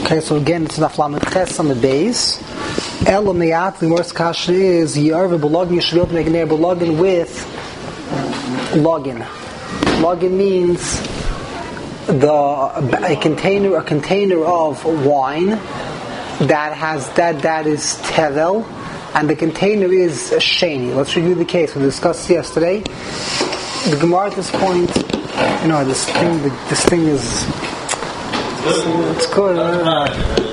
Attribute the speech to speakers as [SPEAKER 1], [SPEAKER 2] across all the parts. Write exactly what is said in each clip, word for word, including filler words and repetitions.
[SPEAKER 1] Okay, so again, it's Daf Lamed Ches on the base. Elo Me'at, the worst kasha is Yarva Belogin, you should be able to make a near Belogin with Login. Login means the a container, a container of wine that has that that is tevel, and the container is a sheni. Let's review the case we discussed yesterday. The Gemara at this point, you know, this thing, this thing is. It's good. Uh,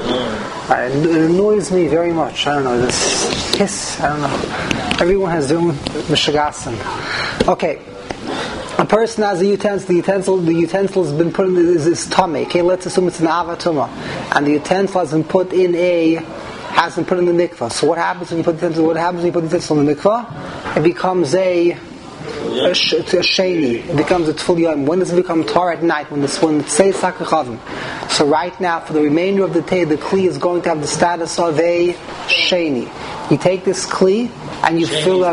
[SPEAKER 1] it annoys me very much. I don't know, this hiss. I don't know. Everyone has their own mishagasan. Okay. A person has a utensil. The utensil, the utensil has been put in is, is tummy. Okay, let's assume it's an avatuma, and the utensil has been put in a has been put in the mikvah. So what happens when you put the utensil? What happens when you put the utensil in the mikvah? It becomes a A, sh- a sheni. It becomes a tful yom. When does it become tar? At night, when this when it says sakachavim. So right now, for the remainder of the day, the kli is going to have the status of a sheni. You take this kli and you sheni fill up.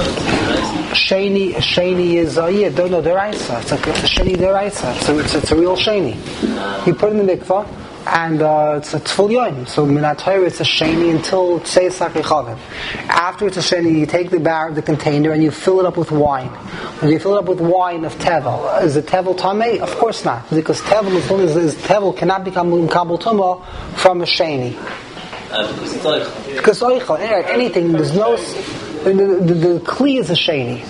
[SPEAKER 1] Sheni, sheni is uh, yeah, don't know deraisa. It's like a sheni deraisa. So it's it's a real sheni. You put it in the mikvah. And uh, it's a tful yom. So minatayr it's a sheni until it says sakichavim. After it's a sheni, you take the bar, the container, and you fill it up with wine. When you fill it up with wine of tevel, is it tevel tamei? Of course not, because tevel is, is, is tevel cannot become kabel tuma from a sheni. Uh, because oichel, anything. There's no. The, the, the kli is a sheni.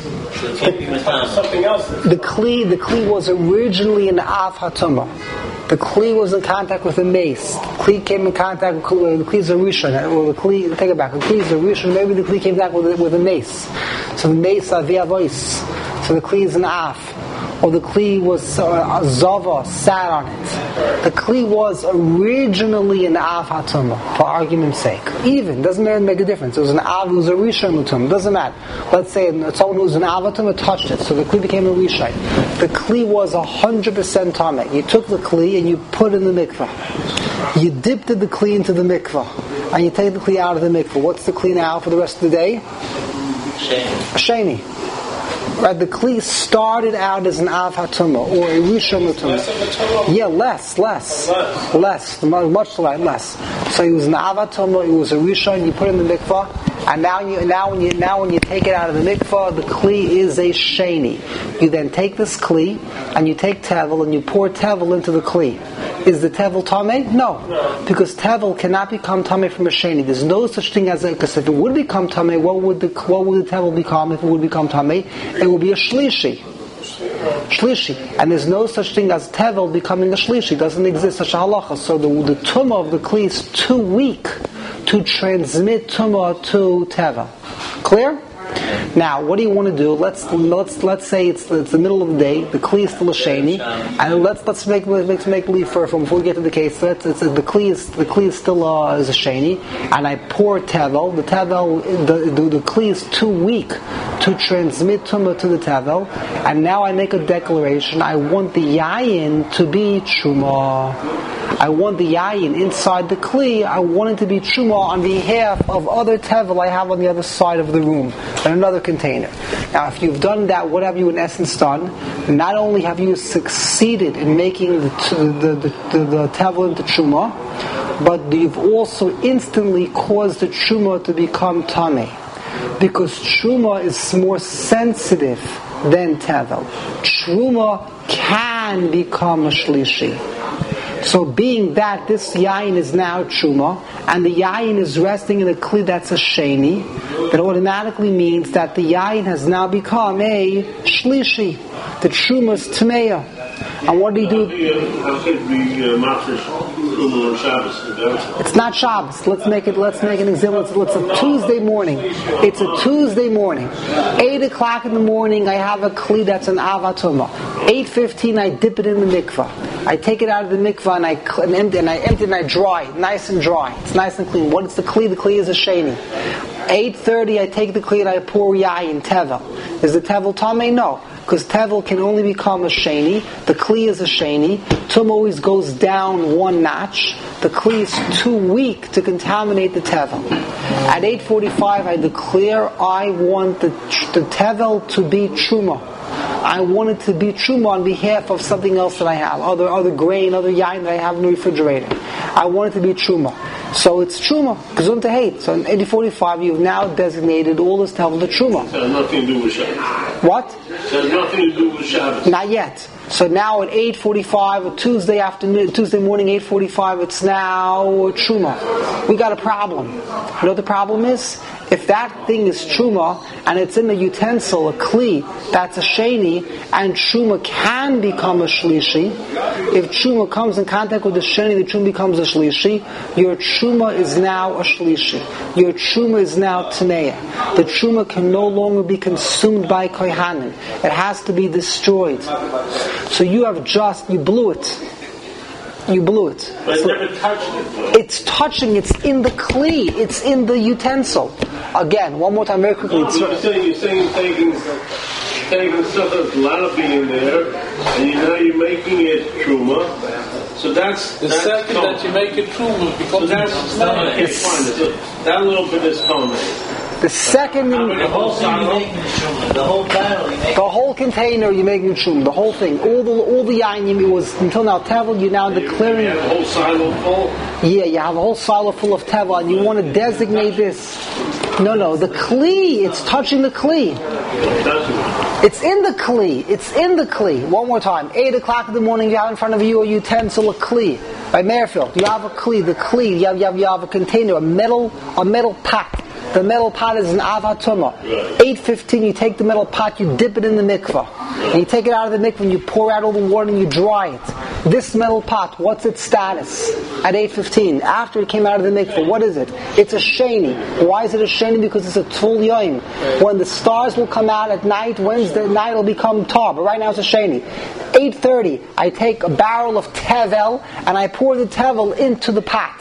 [SPEAKER 1] The, the kli, the kli was originally an av hatuma. The kli was in contact with the mace. The kli came in contact with the kli is a rishon. Or the kli, take it back. The kli is a rishon. Maybe the kli came back with with a mace. So the mace are via voice. So the kli is an af. Or the kli was uh, a zava sat on it. The kli was originally an av hatuma, for argument's sake. Even doesn't make a difference. It was an av, it was a rishon mutum. Doesn't matter. Let's say someone who was an av hatuma touched it, so the kli became a rishon. The kli was a hundred percent tameh. You took the kli and you put it in the mikvah. You dipped the kli into the mikvah, and you take the kli out of the mikvah. What's the kli now for the rest of the day?
[SPEAKER 2] Sheni.
[SPEAKER 1] A sheni. Right, the kli started out as an av hatuma or a rishon hatuma. Yeah, less, less, less, much less. So it was an av hatuma. It was a rishon. You put it in the mikvah, and now you now when you now when you take it out of the mikvah, the kli is a sheni. You then take this kli and you take tevel and you pour tevel into the kli. Is the tevel tameh? No, because tevel cannot become tameh from a sheni. There's no such thing as a. Because if it would become tameh, what would the what would the tevel become? If it would become tameh, it would be a shlishi. Shlishi, and there's no such thing as tevel becoming a shlishi. It doesn't exist such a halacha. So the the tumah of the kli is too weak to transmit tumah to tevel. Clear? Now, what do you want to do? Let's let's let's say it's it's the middle of the day. The kli is still a sheni, and let's let's make let's make believe for from before we get to the case. Let's, it's, the kli is the kli is still uh, is a sheni, and I pour tevel. The tevel the, the the kli is too weak to transmit tumah to the tevel, and now I make a declaration. I want the yayin to be truma. I want the yayin inside the kli. I want it to be truma on behalf of other tevel I have on the other side of the room in another container. Now, if you've done that, what have you in essence done? Not only have you succeeded in making the the the, the, the tevel into truma, but you've also instantly caused the truma to become tameh, because truma is more sensitive than tevel. Truma can become a shlishi. So being that this yayin is now truma, and the yayin is resting in a kli that's a sheni, that automatically means that the yayin has now become a shlishi. The truma is tmeya. And what do you do? It's not Shabbos. Let's make it. Let's make an example. It's, it's a Tuesday morning. It's a Tuesday morning. Eight o'clock in the morning. I have a kli that's an avatuma. Eight fifteen. I dip it in the mikvah. I take it out of the mikvah and I and empty and I empty and I dry it, nice and dry. It's nice and clean. What is the kli? The kli is a sheni. Eight thirty. I take the kli and I pour yayin tevel. Is the tevel tameh? No. Because tevel can only become a sheni. The kli is a sheni. Tum always goes down one notch. The kli is too weak to contaminate the tevel. At eight forty-five, I declare I want the, the tevel to be truma. I want it to be truma on behalf of something else that I have, other other grain, other yayin that I have in the refrigerator. I want it to be truma. So it's truma, gesund hate. So in eighty forty-five, you've now designated all this tevel to truma.
[SPEAKER 2] It has nothing to do with Shabbos.
[SPEAKER 1] What?
[SPEAKER 2] It has nothing to do with Shabbos.
[SPEAKER 1] Not yet. So now at eight forty-five, or Tuesday afternoon, Tuesday morning, eight forty-five, it's now truma. We got a problem. You know what the problem is? If that thing is truma and it's in a utensil, a kli, that's a sheni, and truma can become a shlishi. If truma comes in contact with the sheni, the truma becomes a shlishi. Your truma is now a shlishi. Your truma is now tameya. The truma can no longer be consumed by kohanim. It has to be destroyed. So you have just, you blew it. You blew it.
[SPEAKER 2] But
[SPEAKER 1] so
[SPEAKER 2] it never touched it.
[SPEAKER 1] it's touching, it's in the kli, it's in the utensil. Again, one more time very quickly.
[SPEAKER 2] You're saying, you're saying you're taking, taking stuff that's allowed to be in there, and you, now you're making it truma. So that's...
[SPEAKER 3] The
[SPEAKER 2] that's
[SPEAKER 3] second
[SPEAKER 2] common.
[SPEAKER 3] that you make it truma, because
[SPEAKER 2] So that's... No, okay, fine. So that little bit is common.
[SPEAKER 1] The second,
[SPEAKER 2] The whole
[SPEAKER 4] The whole barrel, you make
[SPEAKER 1] the whole container you make truma, the whole thing, all the all the yain you was until now tevel. You're now declaring.
[SPEAKER 2] You have a whole silo full.
[SPEAKER 1] Yeah, you have a whole silo full of tevel, and you want to designate this. No, no, the kli. It's touching the kli. It's in the kli. It's in the kli. One more time. Eight o'clock in the morning, you have in front of you a utensil, a kli. By Merfield, you have a kli. The kli. You have, you have you have a container, a metal a metal pot. The metal pot is an avatuma. eight fifteen, you take the metal pot, you dip it in the mikvah. And you take it out of the mikvah and you pour out all the water and you dry it. This metal pot, what's its status at eight fifteen? After it came out of the mikvah, what is it? It's a sheni. Why is it a sheni? Because it's a tul yoim. When the stars will come out at night, Wednesday night will become tar. But right now it's a sheni. eight thirty, I take a barrel of tevel and I pour the tevel into the pot.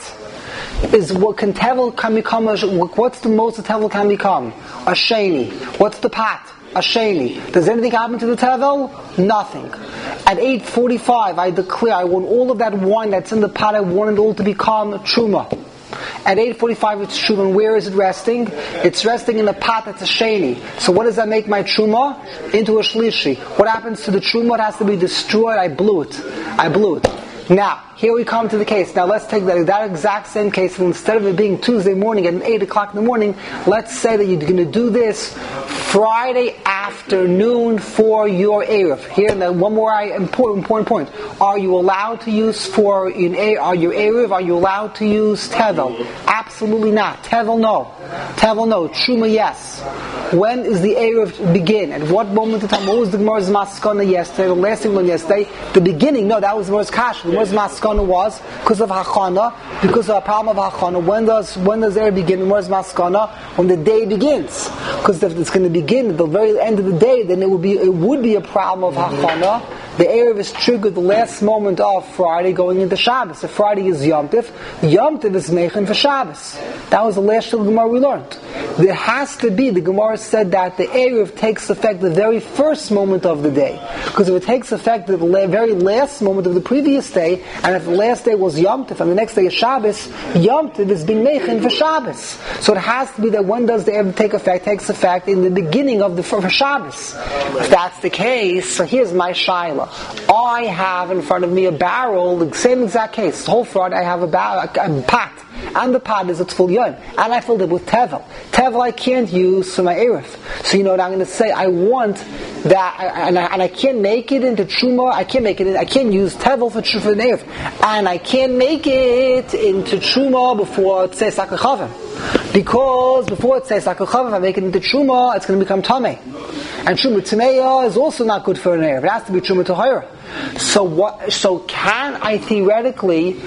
[SPEAKER 1] Is what can tevel can become? A, what's the most a tevel can become? A sheni. What's the pot? A sheni. Does anything happen to the tevel? Nothing. At eight forty-five, I declare I want all of that wine that's in the pot. I want it all to become truma. At eight forty-five, it's truma. And where is it resting? It's resting in a pot that's a sheni. So what does that make my truma? Into a shlishi. What happens to the truma? It has to be destroyed. I blew it. I blew it. Now, here we come to the case. Now let's take that, that exact same case, and instead of it being Tuesday morning at eight o'clock in the morning, let's say that you're going to do this Friday afternoon for your Erev. Here, now one more important, important point. Are you allowed to use for, in are your Erev, are you allowed to use Tevel? Absolutely not. Tevel, no. Tevel, no. Truma, yes. When is the Erev begin? At what moment of time? What was the Gemara's Maskana yesterday? The last thing we learned yesterday? The beginning, no, that was the Gemara's Kash. The Gemara's Maskana was because of Hachana, because of the problem of Hachana. When does when does Erev begin? The Gemara's Maskana? When the day begins. Because if it's going to begin at the very end of the day, then it would be it would be a problem of Hachana. The Erev is triggered the last moment of Friday going into Shabbos. If Friday is Yom Tif, Yom Tif is Mechin for Shabbos. That was the last shul Gemara we learned. There has to be, the Gemara said that the Erev takes effect the very first moment of the day. Because if it takes effect at the very last moment of the previous day, and if the last day was Yom Tif and the next day is Shabbos, Yom Tif is being Mechin for Shabbos. So it has to be that when does the Erev take effect? It takes effect in the beginning of the for Shabbos. If that's the case, so here's my shaila. I have in front of me a barrel, the same exact case. The whole front, I have a, barrel, a, a pot. And the pot is a tful yom. And I filled it with tevel. Tevel I can't use for my erev. So you know what I'm going to say? I want that, and I, and I can't make it into truma. I can't make it. In, I can't use tevel for for the erev, and I can't make it into truma before it says sakachavim. Because before it says sakachavim, if I make it into truma, it's going to become tamei. And truma tameya is also not good for an erev. It has to be truma tahira. So what? So can I theoretically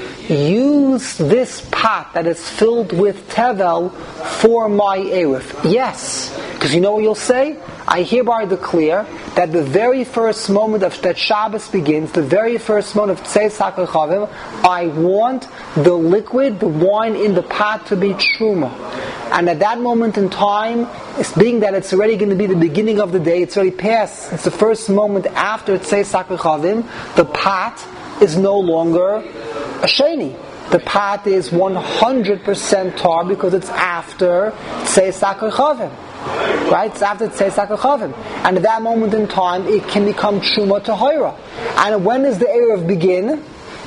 [SPEAKER 1] use this pot that is filled with tevel for my erev? Yes, because you know what you'll say. I hereby declare that the very first moment of that Shabbos begins, the very first moment of Tzei Sakar Chavim, I want the liquid, the wine in the pot to be truma. And at that moment in time, it's being that it's already going to be the beginning of the day, it's already past, it's the first moment after Tzei Sakar Chavim, the pot is no longer a sheni. The pot is one hundred percent tar because it's after Tzei Sakar Chavim. Right? It's after Tzei Sakar Chavim. And at that moment in time, it can become Truma Tahira. And when does the Erev begin?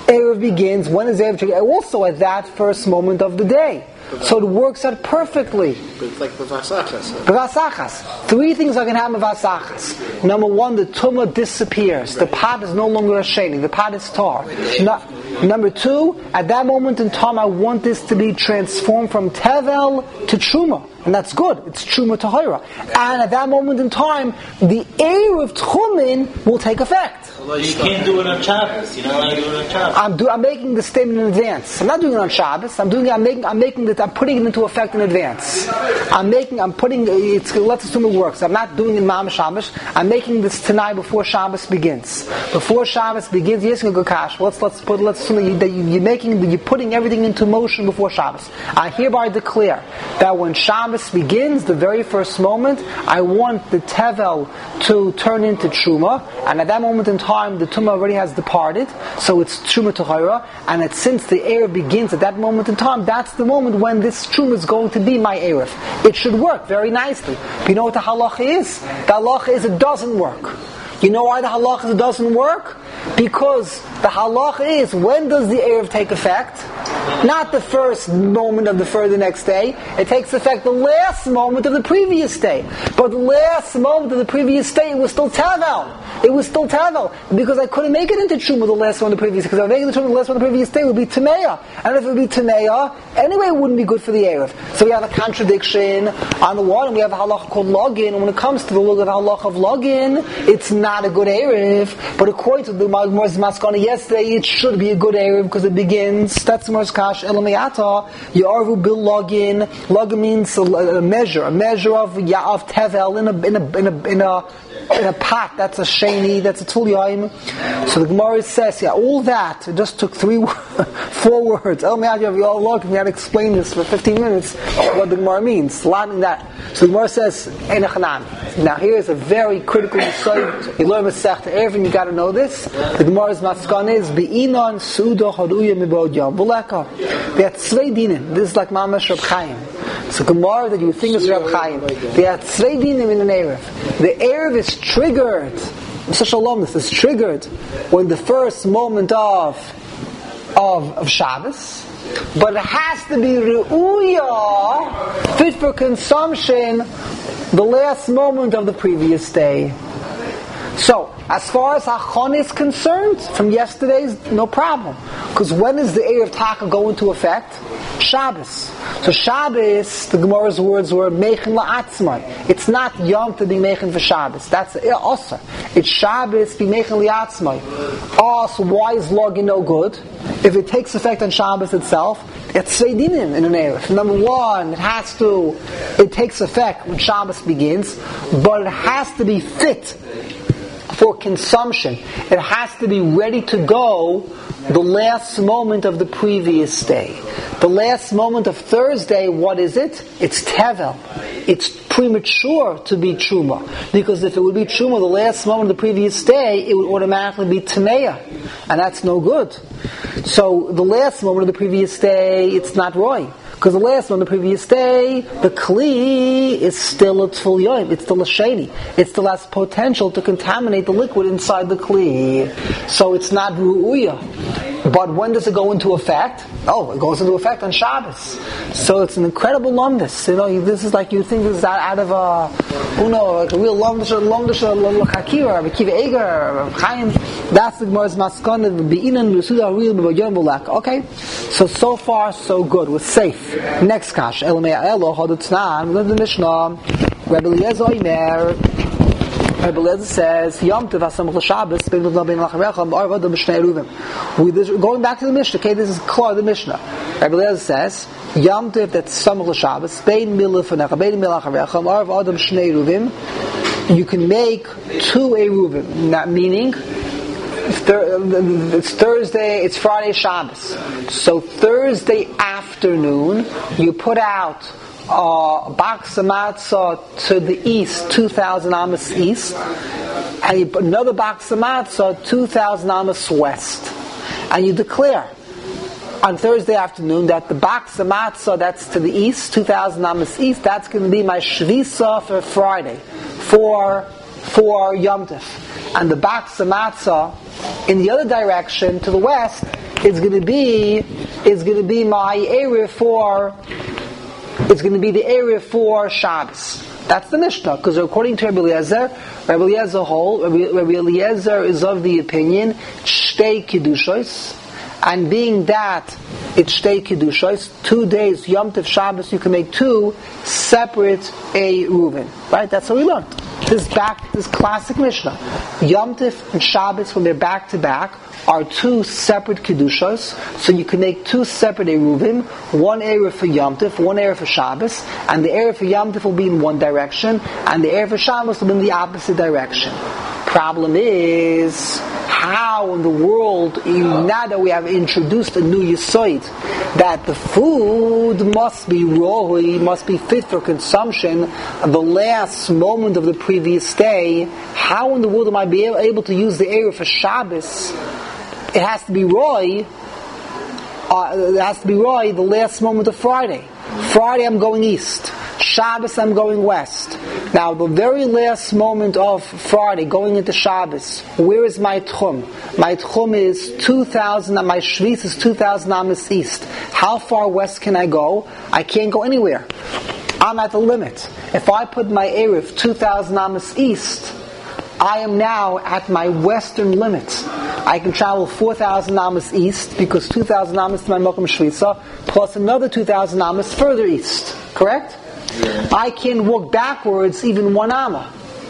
[SPEAKER 1] Erev begins. When is Erev? Also at that first moment of the day. So it works out perfectly.
[SPEAKER 3] But it's like Bavasachas.
[SPEAKER 1] Bavasachas. Three things are going to happen with Bavasachas. Number one, the tumah disappears. The pot is no longer a sheni. The pot is tar. No, number two, at that moment in time, I want this to be transformed from tevel to truma. And that's good. It's truma tahira. And at that moment in time, the Erev Tchumen will take effect.
[SPEAKER 4] Well, you can't do it on Shabbos. You know how you do it on Shabbos.
[SPEAKER 1] I'm, do, I'm making the statement in advance. I'm not doing it on Shabbos. I'm doing. I'm making. I'm making it. I'm putting it into effect in advance. I'm making. I'm putting. It's, let's assume it works. I'm not doing it in Mam Shabbos. I'm making this tonight before Shabbos begins. Before Shabbos begins, yes, you go kash. Let's let's put. Let's assume that, you, that you, you're making. You're putting everything into motion before Shabbos. I hereby declare that when Shabbos begins, the very first moment, I want the tevel to turn into truma, and at that moment in time, the tumah already has departed, so it's truma tahira, and it, since the Erev begins at that moment in time, that's the moment when this truma is going to be my Erev. It should work very nicely. But you know what the halacha is? The halacha is it doesn't work. You know why the halacha is it doesn't work? Because the halacha is, when does the Erev take effect? Not the first moment of the further next day. It takes effect the last moment of the previous day. But the last moment of the previous day, it was still Tavel. It was still Tavel. Because I couldn't make it into Truma the last one of the previous day. Because if I make it into Truma the last one of the previous day, it would be Tameya. And if it would be Tameya, anyway, it wouldn't be good for the Erev. So we have a contradiction on the one, and we have a halacha called Login. And when it comes to the look of halacha of Login, it's not a good Erev. But according to the Gemara's Maskana yesterday, it should be a good Erev because it begins. That's Gemara's Kash Elamiyata. Yarvu bil Login. Login means a, a measure, a measure of ya of tevel in a in a in a in a, in a pot. That's a sheni. That's a tulyaim. So the Gemara says, yeah, all that. It just took three, four words. Elamiyata, we all look. We had to explain this for fifteen minutes. What the Gemara means. A lot in that. So the Gemara says, Einachanan. Now here is a very critical insight. You learn Masechta Eruvin. You got to know this. The Gemara's maskana is Be'inon Suda Haruya Mibod Yom Buleka. They had zwei dinim. This is like Mamash Reb Chaim. It's a Gemara that you think is Reb Chaim. They had zwei dinim in an Erev. The Erev is triggered. Such a long, this is triggered when the first moment of of, of Shabbos. But it has to be Re'uya, fit for consumption, the last moment of the previous day. So, as far as Hachon is concerned, from yesterday's, no problem. Because when is the Erev Taka go into effect? Shabbos. So Shabbos, the Gemara's words were Mechen La'atzmai. It's not Yom to be Mechen for Shabbos. That's Osir. It's Shabbos be Mechen La'atzmai. Oh, so why is Login no good? If it takes effect on Shabbos itself, it's Zwei Dinim in an Erev. Number one, it has to, it takes effect when Shabbos begins, but it has to be fit for consumption. It has to be ready to go the last moment of the previous day. The last moment of Thursday, what is it? It's Tevel. It's premature to be Truma. Because if it would be Truma the last moment of the previous day, it would automatically be Tameya. And that's no good. So the last moment of the previous day, it's not Roy. Because the last one, the previous day, the Kli is still a Tful Yom. It's still a Sheni. It still has potential to contaminate the liquid inside the Kli. So it's not Ru'uya. But when does it go into effect? Oh, it goes into effect on Shabbos. So it's an incredible lumdus. You know, this is like, you think this is out, out of a, you know, like a real lumdus, lumdus, l'chakira, Akiva Eger, Chaim. That's the Gemara's maskana, be'inan l'suda real b'yom v'lak. Okay? So, so far, so good. We're safe. Next kash. Elamei elo hodutznan. We learned the Mishnah. Rabbi Eliezer Oimer. Rabbi Eliezer says, Yom Tov HaSamach L'Shabbos, Bein L'Vna Bein L'Chavecha, B'Arvad B'Shnei Eruvim. Going back to the Mishnah, okay, this is clear, the Mishnah. Rabbi Eliezer says, Yom Tov, that's Samach L'Shabbos, Bein Mil L'Fnecha, Bein Mil L'Chavecha, B'Arvad B'Shnei Eruvim. You can make two Eruvim, that meaning, it's Thursday, it's Friday, Shabbos. So Thursday afternoon, you put out a box of matzah to the east, two thousand amos east, and you put another box of matzah two thousand amos west. And you declare on Thursday afternoon that the box of matzah that's to the east, two thousand amos east, that's going to be my shvisa for Friday, for, for Yom Tov. And the box of matzah in the other direction, to the west, is going to be is going to be my area for it's going to be the area for Shabbos. That's the Mishnah, because according to Rabbi Eliezer, Rabbi Eliezer whole, Rabbi, Rabbi Eliezer is of the opinion Shtei Kiddushos, and being that it's Shtei Kiddushos, two days Yom Tov Shabbos, you can make two separate a Reuven. Right? That's what we learned. This back, this classic Mishnah. Yom Tov and Shabbos, when they're back to back, are two separate Kedushos, so you can make two separate Eruvim, one area for Yom Tov, one area for Shabbos, and the area for Yom Tov will be in one direction, and the area for Shabbos will be in the opposite direction. Problem is, how in the world, now that we have introduced a new Yisoid, that the food must be raw, must be fit for consumption at the last moment of the previous day, how in the world am I be able to use the area for Shabbos? It has to be raw. Uh, it has to be raw the last moment of Friday. Friday I'm going east. Shabbos I'm going west. Now the very last moment of Friday, going into Shabbos, where is my tchum? My tchum is two thousand, my shvis is two thousand amas east. How far west can I go? I can't go anywhere. I'm at the limit. If I put my erev two thousand amas east, I am now at my western limit. I can travel four thousand amas east, because two thousand amas to my Mokum Shvisa, plus another two thousand amas further east. Correct? Yeah. I can walk backwards even one amma.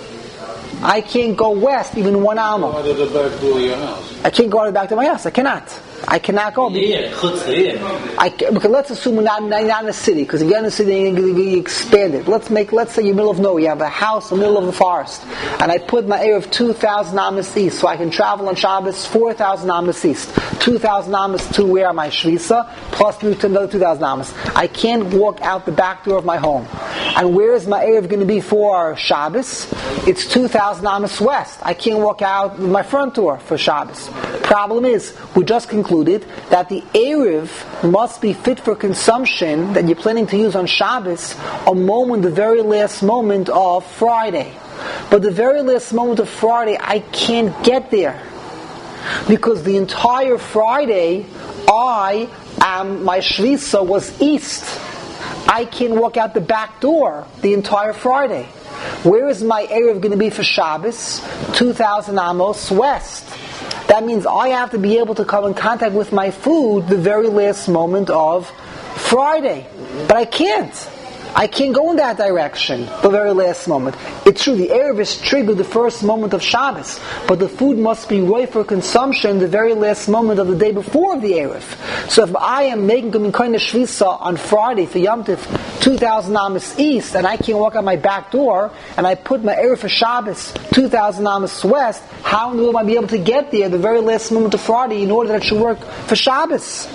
[SPEAKER 1] I can't go west even one amma.
[SPEAKER 3] Go out of the back door of your house.
[SPEAKER 1] I can't go out of the back door of my house. I cannot. I cannot go.
[SPEAKER 4] Yeah,
[SPEAKER 1] I, because let's assume we're not, not in a city, because if you're in a city, you expand it. Let's make, let's say you're in the middle of nowhere, you have a house in the middle of the forest, and I put my area of two thousand amas east, so I can travel on Shabbos four thousand amas east. two thousand amas to where my Shvisa, plus another two thousand amas. I can't walk out the back door of my home. And where is my area going to be for Shabbos? It's two thousand amas west. I can't walk out my front door for Shabbos. Problem is, we just concluded that the Erev must be fit for consumption that you're planning to use on Shabbos a moment, the very last moment of Friday. But the very last moment of Friday, I can't get there. Because the entire Friday, I am, my Shvisa was east. I can't walk out the back door the entire Friday. Where is my Erev going to be for Shabbos? two thousand amos west. That means I have to be able to come in contact with my food the very last moment of Friday. But I can't. I can't go in that direction the very last moment. It's true, the Erev is triggered the first moment of Shabbos, but the food must be ready for consumption the very last moment of the day before the Erev. So if I am making a Minkoina Shvisa on Friday for Yom Tov two thousand amas east, and I can't walk out my back door, and I put my Erev for Shabbos two thousand amas west, how will I be able to get there the very last moment of Friday in order that it should work for Shabbos?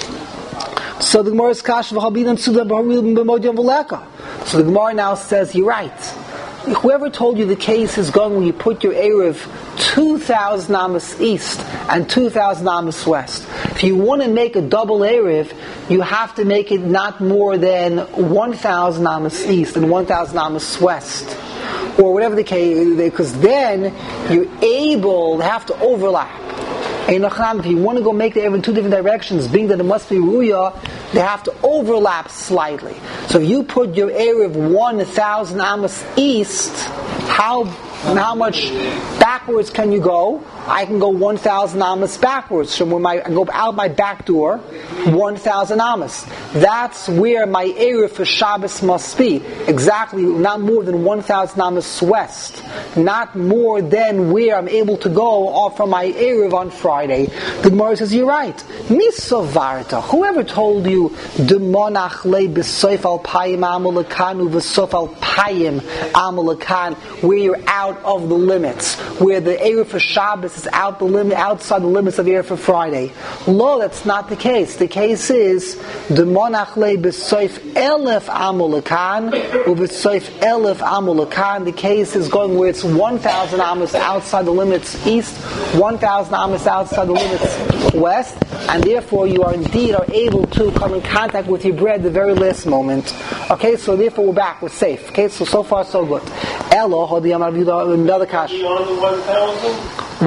[SPEAKER 1] So the Gemara is kash v'chabidin suda b'harim b'modiyam v'leka. So the Gemara now says, you're right. Whoever told you the case is going when you put your Erev two thousand amas east and two thousand amas west. If you want to make a double Erev, you have to make it not more than one thousand amas east and one thousand amas west. Or whatever the case, because then you're able to have to overlap. If you want to go make the Erev in two different directions, being that it must be Ruya, they have to overlap slightly. So if you put your Erev one thousand amas east, how how much backwards can you go? I can go one thousand amas backwards. So when my, I go out my back door, one thousand amas. That's where my Erev for Shabbos must be. Exactly, not more than one thousand amas west. Not more than where I'm able to go off from my Erev on Friday. The Gemara says, you're right. Misovarta. Whoever told you, Demonach le b'soif al payim amulakan u'v'soif al payim amulakan, where you're out of the limits, where the Erev for Shabbos is out the limit, outside the limits of Erev for Friday. Lo, that's not the case. The case is Demonach le b'soif elef amulakan u'v'soif elef amulakan. The case is going where it's one thousand amos outside the limits east, one thousand amos outside the limits west, and therefore you are indeed are able to come in contact with your bread the very last moment. Okay, so therefore we're back, we're safe. Okay, so so far so good. Elo, another cash.
[SPEAKER 2] Beyond the one thousand?
[SPEAKER 1] What?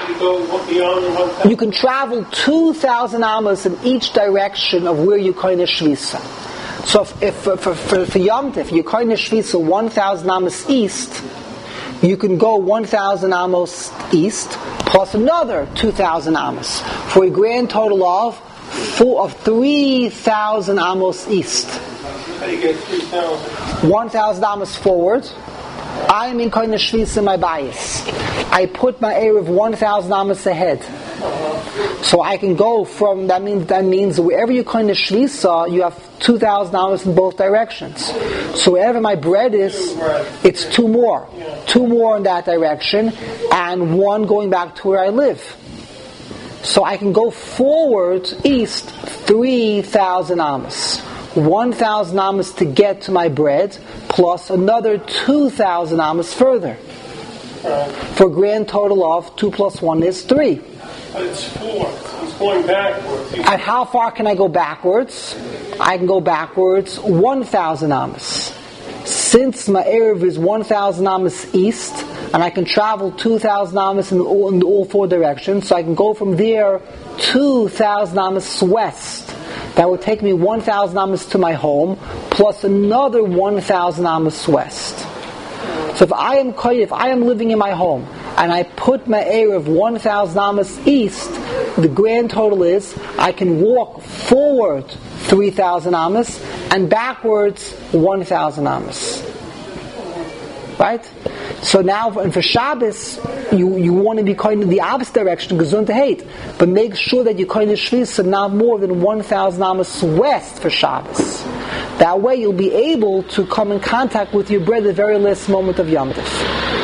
[SPEAKER 2] You go beyond the one thousand.
[SPEAKER 1] You can travel two thousand amas in each direction of where you koine shvisa. So if, if for, for, for, for Yom Tif, you koine shvisa one thousand amas east, you can go one thousand amos east plus another two thousand amos for a grand total of four, of three thousand amos east.
[SPEAKER 2] How do you get three thousand?
[SPEAKER 1] one thousand amos forward. I am in koine shvisa in my bias. I put my Erev one thousand amos ahead. So I can go from, that means that means wherever you koine shvisa, you have two thousand amos in both directions. So wherever my bread is, it's two more. Two more in that direction, and one going back to where I live. So I can go forward east three thousand amos. one thousand amos to get to my bread, plus another two thousand amos further. For a grand total of two plus one is three.
[SPEAKER 2] But it's four. He's going backwards. He's
[SPEAKER 1] And how far can I go backwards? I can go backwards one thousand amos. Since my Erev is one thousand amos east, and I can travel two thousand amos in all, in all four directions, so I can go from there two thousand amos west. That would take me one thousand amos to my home, plus another one thousand amos west. So if I am if I am living in my home, and I put my Erev one thousand amos east, the grand total is I can walk forward three thousand amos and backwards one thousand amos. Right? So now, and for Shabbos, you, you want to be kind of the opposite direction, gesund to hate, but make sure that you kind of shvisa not more than one thousand amos west for Shabbos. That way you'll be able to come in contact with your bread at the very last moment of Yom Tov.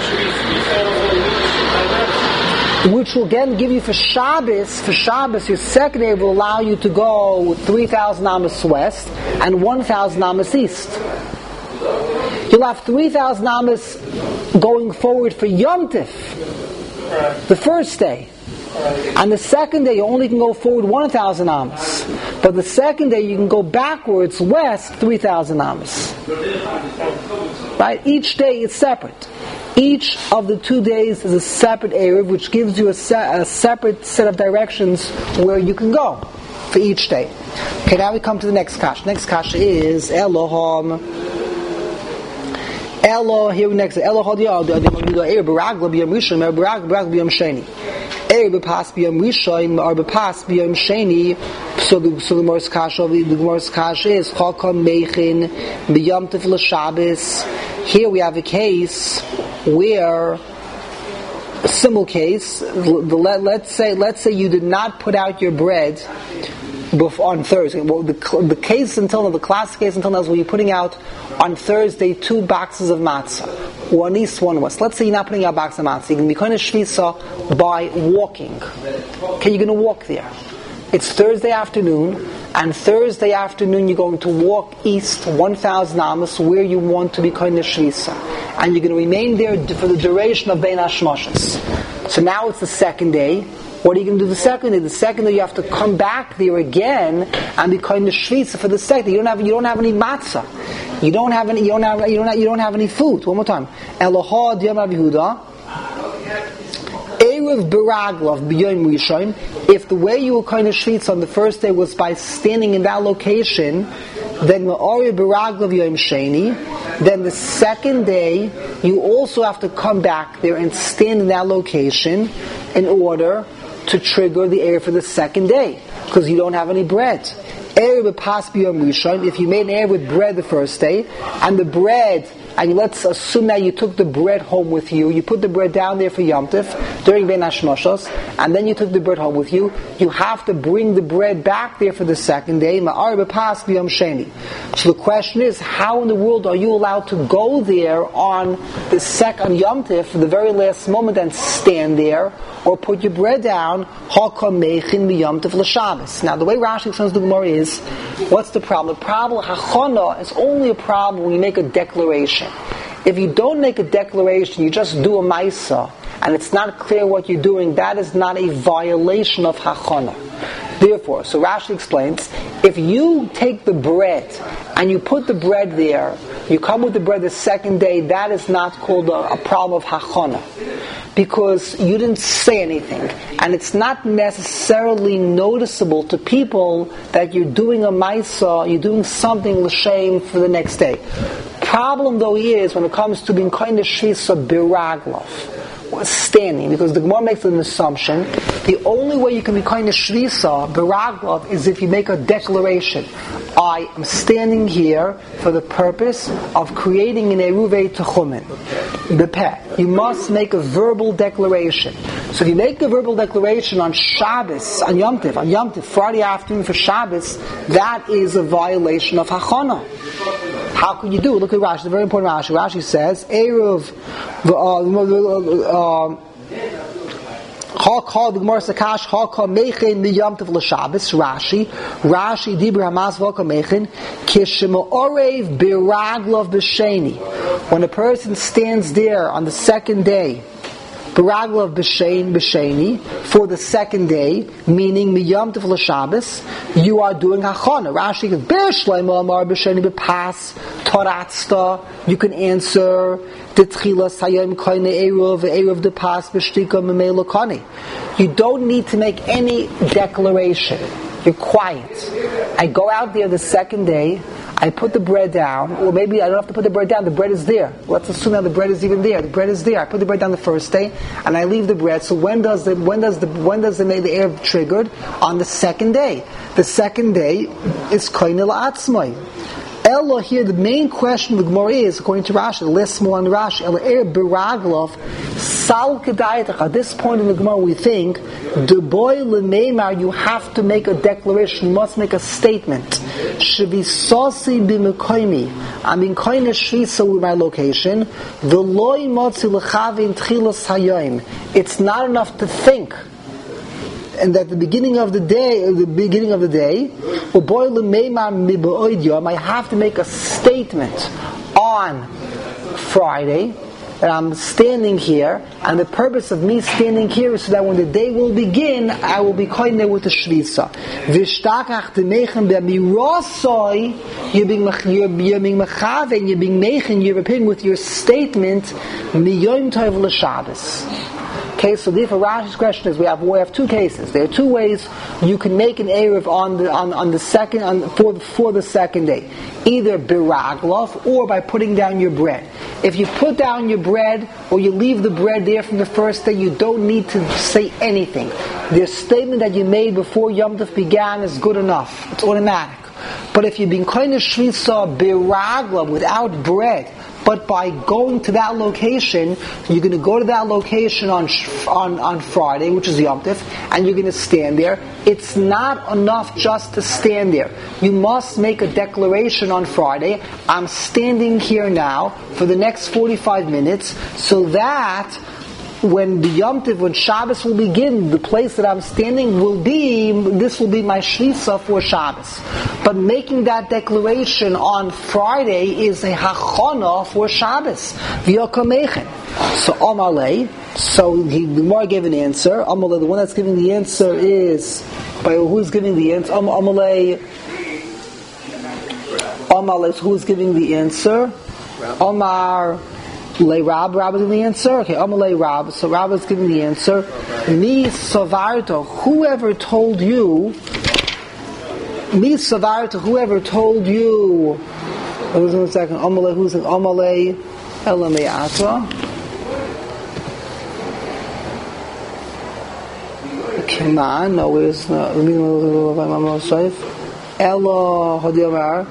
[SPEAKER 1] Which will again give you for Shabbos, for Shabbos your second day will allow you to go three thousand amos west and one thousand amos east. You'll have three thousand amos going forward for Yom Tif, the first day. And the second day you only can go forward one thousand amos. But the second day you can go backwards west three thousand amos. Right? Each day is separate. Each of the two days is a separate Erev, which gives you a, se- a separate set of directions where you can go for each day. Okay, now we come to the next kasha. Next kasha is Elohim. Elo, here next, Elo Hodia, the Erev Baragla B'Yom Rishon, Erev Baragla B'Yom Sheni. Erev B'Pas B'Yom Rishon, or B'Pas B'Yom Sheni. So the so the Gemara's kasha, the Gemara's kasha is Chakam Meichin B'Yom Tif L'Shabbos. Here we have a case where a simple case. The, the, let, let's say let's say you did not put out your bread before, on Thursday. Well, the, the case until now, the classic case until now is when you're putting out on Thursday two boxes of matzah, one east, one west. Let's say you're not putting out a box of matzah. You can be kind of shvisa by walking. Okay, you're going to walk there. It's Thursday afternoon, and Thursday afternoon you're going to walk east one thousand amos where you want to be kind of shvisa, and you're going to remain there for the duration of Bein Hashmashos. So now it's the second day. What are you going to do the second day? The second day you have to come back there again and be kind of shvisa for the second day. You don't have you don't have any matzah. You don't have any you don't have you don't have, you don't have any food. One more time. Elohad Yom Rav Yehuda. Erev Baraglav B'Yom Rishon. If the way you were kind of shvitz on the first day was by standing in that location, then Ma'ori Baraglav Yom Sheni. Then the second day you also have to come back there and stand in that location in order to trigger the air for the second day, because you don't have any bread. Erev B'Pas B'Yom Rishon. If you made an air with bread the first day, and the bread, and let's assume that you took the bread home with you, you put the bread down there for Yom Tif during Bein Hashmashos, and then you took the bread home with you, you have to bring the bread back there for the second day. Ma'ar B'Pas B'Yom Sheni. So the question is, how in the world are you allowed to go there on the sec on Yom Tif for the very last moment and stand there, or put your bread down? Hakam Meichin B'Yom Tif L'Shabbos. Now the way Rashi explains the Gemara is, what's the problem? The problem, Hachana, is only a problem when you make a declaration. If you don't make a declaration, you just do a Maisa, and it's not clear what you're doing, that is not a violation of Hachana. Therefore, so Rashi explains, if you take the bread and you put the bread there you come with the bread the second day, that is not called a, a problem of hachana. Because you didn't say anything. And it's not necessarily noticeable to people that you're doing a maisa, you're doing something l'shem for the next day. Problem though is, when it comes to being kind of shvisa biraglov, standing, because the Gemara makes an assumption, the only way you can be kind of shvisa biraglov is if you make a declaration. I am standing here for the purpose of creating an eruvei techumen. Bepeh. You must make a verbal declaration. So if you make a verbal declaration on Shabbos, on Yom Tov, on Yom Tov, Friday afternoon for Shabbos, that is a violation of hachana. How can you do it? Look at Rashi, the very important Rashi. Rashi says, Eruv, Chal the Gemara Sakash, Chal Mechen Miyam Tov l'Shabbos. Rashi, Rashi Dibur Hamas V'Chal Mechen Kishema Orev Biraglov B'Sheni. When a person stands there on the second day, Biraglov B'Shein B'Sheni, for the second day, meaning Miyam Tov l'Shabbos, you are doing hachana. Rashi says, B'Shleima Amar B'Sheni B'Pas Toratzta. You can answer the Tchilas Hayom Koine Eruv Eruv the Pas B'Shtika Memela Kani. You don't need to make any declaration. You're quiet. I go out there the second day, I put the bread down, or maybe I don't have to put the bread down, the bread is there. Let's assume now the bread is even there. The bread is there. I put the bread down the first day, and I leave the bread. So when does the when does the when does the the air triggered? On the second day. The second day is koine la'atzmai. Ella here, the main question of the Gemara is, according to Rashi, the list more on Rashi, Ella er biraglov sal kedayitach. At this point in the Gemara, we think the boy lemeimar, you have to make a declaration, you must make a statement. Shevisasi b'mekoimi, I'm in koine shvisa with my location. The loy motzi lechavin tchilas hayoim. It's not enough to think. And at the beginning of the day, the beginning of the day, I have to make a statement on Friday that I'm standing here, and the purpose of me standing here is so that when the day will begin, I will be koine with the shvisa. You're being mechav, and you're being mechen, you're appearing with your statement miyom tov l'Shabbos. Okay, so therefore Rashi's question is, we have we have two cases. There are two ways you can make an eruv on the on, on the second on for for the second day, either biraglov or by putting down your bread. If you put down your bread or you leave the bread there from the first day, you don't need to say anything. The statement that you made before Yom Tov began is good enough. It's automatic. But if you've been kind of shvisa biraglov without bread, but by going to that location, you're going to go to that location on on, on Friday, which is Yom Tov, and you're going to stand there. It's not enough just to stand there. You must make a declaration on Friday. I'm standing here now for the next forty-five minutes, so that when the Yom Tov, when Shabbos will begin, the place that I'm standing will be, this will be my shvisa for Shabbos. But making that declaration on Friday is a hachana for Shabbos. V'yokamechen. So Amalei, so he, the Gemara gave an answer. Amalei, the one that's giving the answer is, by who's giving the answer? Am, Amalei, Amalei, who's giving the answer? Omar Lay Rab, Rab is giving the answer. Okay, Amalei Rab. So Rab is giving the answer. Mi savarto, whoever told you. Mi savarto, whoever told you. Who's in a second? Amalei, who's in Amalei Elameata? Come on, no, it's not. Ella Hadiamar.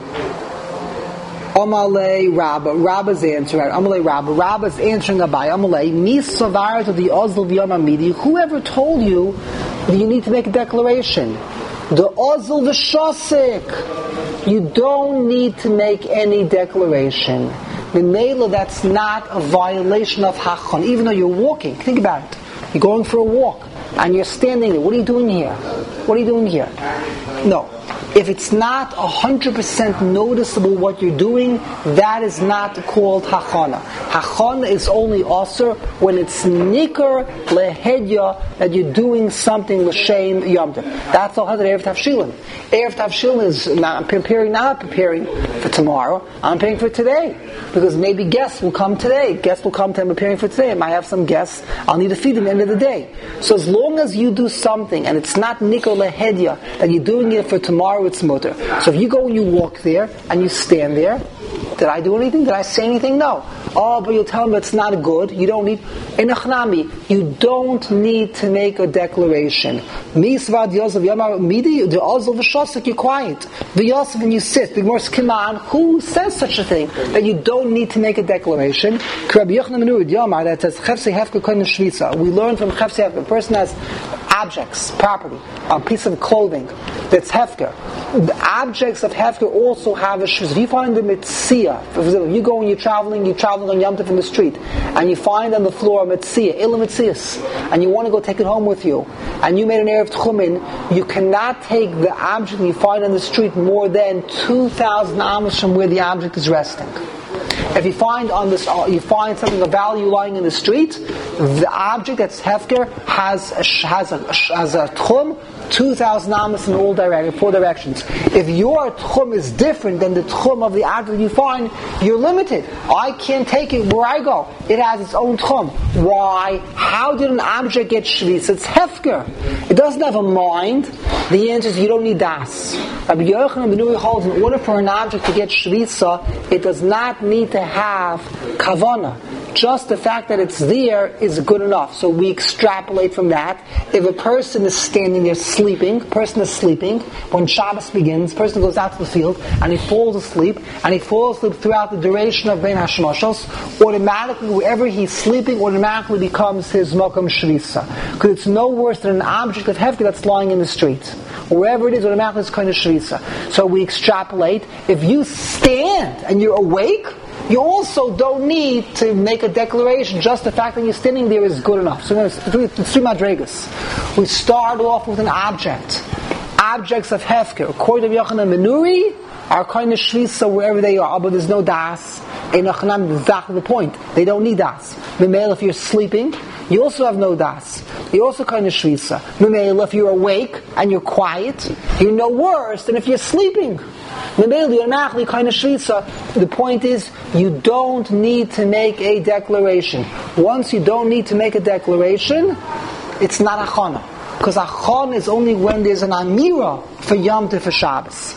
[SPEAKER 1] Amalei Rabba, Rabba's answering. Amalei Rabba, Rabba's answering Abai. Amalei Misavar to the Ozl V'Yamamidi. Whoever told you that you need to make a declaration? The Ozl V'Shosik. You don't need to make any declaration. Memela, that's not a violation of Hachon. Even though you're walking, think about it. You're going for a walk and you're standing there. What are you doing here? What are you doing here? No. If it's not one hundred percent noticeable what you're doing, that is not called hachana. Hachana is only asur when it's nikar lehedya, that you're doing something l'shem yom tov. That's all had Erev Tavshilin. Erev Tavshilin is not, I'm preparing, not preparing for tomorrow, I'm preparing for today. Because maybe guests will come today. Guests will come to I'm preparing for today. I might have some guests, I'll need to feed them at the end of the day. So as long as you do something, and it's not nikar lehedya, that you're doing it for tomorrow, it's mutter. So if you go and you walk there, and you stand there, did I do anything? Did I say anything? No. Oh, but you'll tell them it's not good. You don't need... In Achnami, you don't need to make a declaration. Misvad Yosef Yamar Midi, the Ozil V'Shosik, you're quiet. The Yosef, and you sit. The Gemara Kiman, who says such a thing? That you don't need to make a declaration. Rabbi Yochanan ben Urid Yamar, that says, Chefsei Hefker Kohen Shvisa. We learn from Chefsei Hefker. A person has objects, property, a piece of clothing that's Hefker. The objects of Hefker also have a shvisa. If you find the mitzia, for example, you go and you're traveling, you're traveling on Yom Tov in the street, and you find on the floor a mitzia, ila mitzias, and you want to go take it home with you, and you made an erev tchumen, you cannot take the object you find on the street more than two thousand amos from where the object is resting. If you find on this, uh, you find something of value lying in the street, the object that's hefker has a, has a has a tchum two thousand amos in all directions, four directions. If your tchum is different than the tchum of the object you find, you're limited. I can't take it where I go. It has its own tchum. Why? How did an object get shvisa? It's hefker. It doesn't have a mind. The answer is you don't need das. Rabbi Yochanan ben Urid holds, in order for an object to get shvisa, it does not need to have kavana. Just the fact that it's there is good enough. So we extrapolate from that. If a person is standing there sleeping, person is sleeping, when Shabbos begins, person goes out to the field, and he falls asleep, and he falls asleep throughout the duration of Ben Hashemashos, automatically, wherever he's sleeping, automatically becomes his Mokum Shvisa. Because it's no worse than an object of Hefker that's lying in the street. Wherever it is, automatically it's kind of Shvisa. So we extrapolate. If you stand and you're awake, you also don't need to make a declaration. Just the fact that you're standing there is good enough. So we're going to do three madrigas. We start off with an object. Objects of Hefker, according to Yochanan ben Urid, are kind of shvisa wherever they are, but there's no das. In Yochanan, that's exactly the point. They don't need das. Memel, if you're sleeping, you also have no das. You're also kind of shvisa. Memel, if you're awake and you're quiet, you're no worse than if you're sleeping. Memel, you're not kind of shvisa. The point is, you don't need to make a declaration. Once you don't need to make a declaration, it's not achana. Because achana is only when there's an amira for Yom Tov for Shabbos.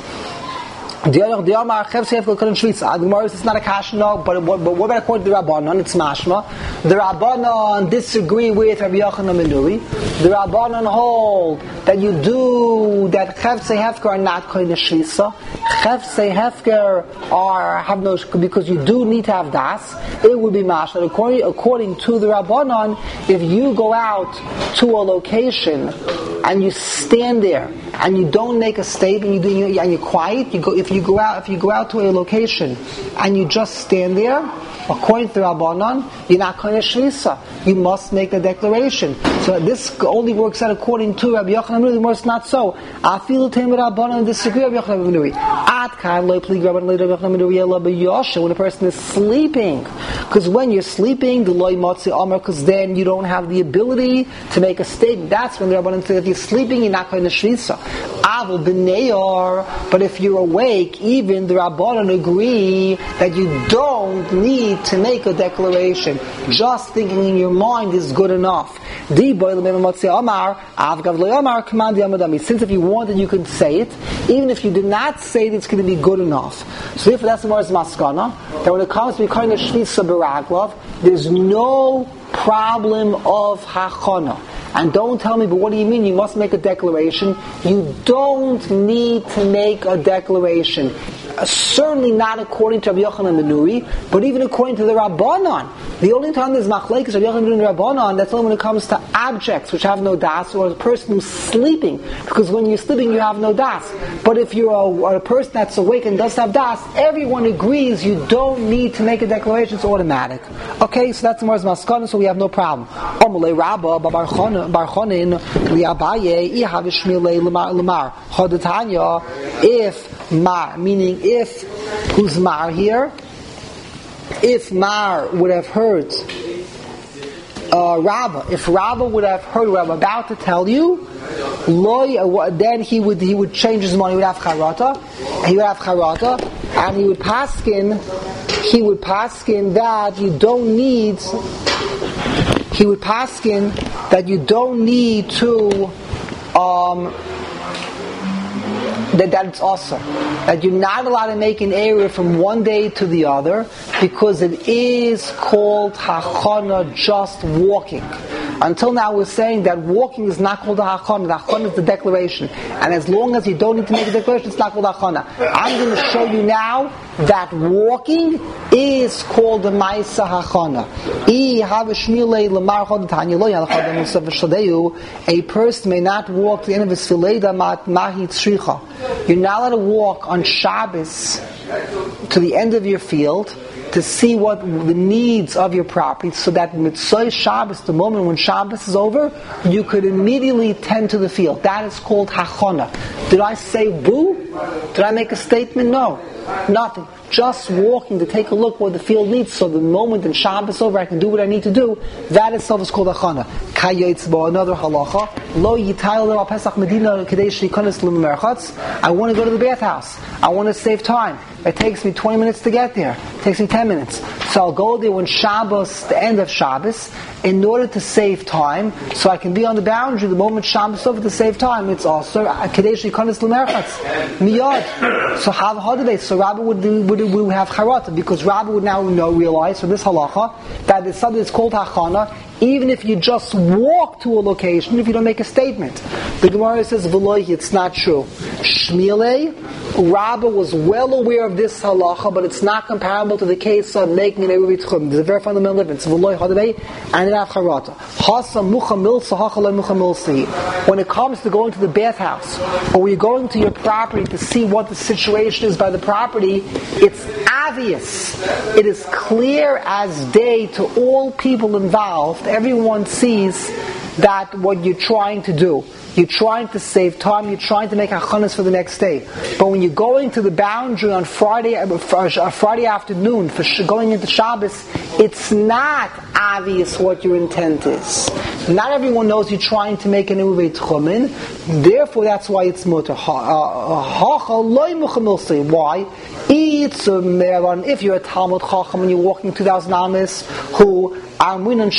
[SPEAKER 1] The other, the Amar Chefsei Hefker Kohen Shvisa. The Gemara, it's not a kasha, no, but what, but what about according to the Rabbanon? It's mashma. The Rabbanon disagree with Rabbi Yochanan ben Urid. The Rabbanon hold that you do that Chefsei Hefker are not Kohen Shvisa. Chefsei Hefker are have no, because you do need to have das. It would be mashma. According, according to the Rabbanon, if you go out to a location and you stand there and you don't make a statement, you do, you, and you're quiet, you go. If you go out, if you go out to a location and you just stand there, according to Rabbanon, you're not going to shvisa. You must make a declaration. So this only works out according to Rabbi Yochanan ben Urid. It's not so. I feel the Rabbanon disagree with Rabbi Yochanan ben Urid. At kan lo plig Rabbanon Rabbi Yochanan ben Urid when a person is sleeping, because when you're sleeping, the loy motzi amar, because then you don't have the ability to make a statement. That's when the Rabbanon says if you're sleeping, you're not going to shvisa. Avol b'neior, but if you're awake, even the Rabbanon agree that you don't need to make a declaration. Just thinking in your mind is good enough. Since if you wanted, you could say it. Even if you did not say it, it's going to be good enough. So therefore, that's the Gemara's maskana, that when it comes to kind of shvisa beraglov, there's no problem of hachana. And don't tell me, but what do you mean? You must make a declaration. You don't need to make a declaration. Uh, certainly not according to Rabbi Yochanan ben Nuri, but even according to the Rabbanon. The only time there's machlekes Rabbi Yochanan ben Nuri and Rabbanon, that's only when it comes to objects which have no das, or a person who's sleeping. Because when you're sleeping, you have no das. But if you're a, a person that's awake and does have das, everyone agrees you don't need to make a declaration; it's automatic. Okay, so that's the Gemara's maskana, so we have no problem. Omalei Rabba bar Chonin liAbaye ihav shmilei lemar Chodatanya. If mar, meaning if, who's mar here? If Mar would have heard uh, Rabba, if Rabba would have heard what I'm about to tell you, loy, then he would he would change his mind. He would have charata, and he would have charata, and he would paskin. He would paskin that you don't need. He would paskin that you don't need to. Um, That, that it's also that you're not allowed to make an area from one day to the other because it is called hachana, just walking. Until now we're saying that walking is not called a hachana. The hachana is the declaration, and as long as you don't need to make a declaration, it's not called hachana. I'm going to show you now that walking is called the ma'isa hachana. A person may not walk to the end of his fileda mahi tzricha. You're not allowed to walk on Shabbos to the end of your field to see what the needs of your property, so that mitzvah Shabbos, the moment when Shabbos is over, you could immediately tend to the field. That is called hachana. Did I say boo? Did I make a statement? No. Nothing. Just walking to take a look what the field needs, so the moment in Shabbos is over, I can do what I need to do. That itself is called hachana. Kayetzba, another halacha. Lo yitayel al Pesach Medina kadesh likonis l'merchatz. I want to go to the bathhouse. I want to save time. It takes me twenty minutes to get there. It takes me ten minutes. So I'll go there when Shabbos, the end of Shabbos, in order to save time, so I can be on the boundary the moment Shabbos is over to save time. It's also kadesh likonis l'merchatz. Miyad. So have holiday. So Rabbi would do, would, would have charata, because Rabbi would now know, realize from this halacha that it's something that's called hachana, even if you just walk to a location, if you don't make a statement. The Gemara says, V'loi, it's not true. Shmilei, Rabbi was well aware of this halacha, but it's not comparable to the case of making an Eruv Tchum. There's a very fundamental difference. V'loi hadavei, and it have charata. Hasa mucha milsa, hachalei mucha milsi. When it comes to going to the bathhouse, or when you're going to your property to see what the situation is by the property, it's obvious. It is clear as day to all people involved. Everyone sees that what you're trying to do. You're trying to save time, you're trying to make hachanas for the next day. But when you're going to the boundary on Friday uh, Friday afternoon for sh- going into Shabbos, it's not obvious what your intent is. Not everyone knows you're trying to make an Eruv Tchumen. Therefore, that's why it's mutar. Why? If you're a Talmud Chacham and you're walking two thousand amis who are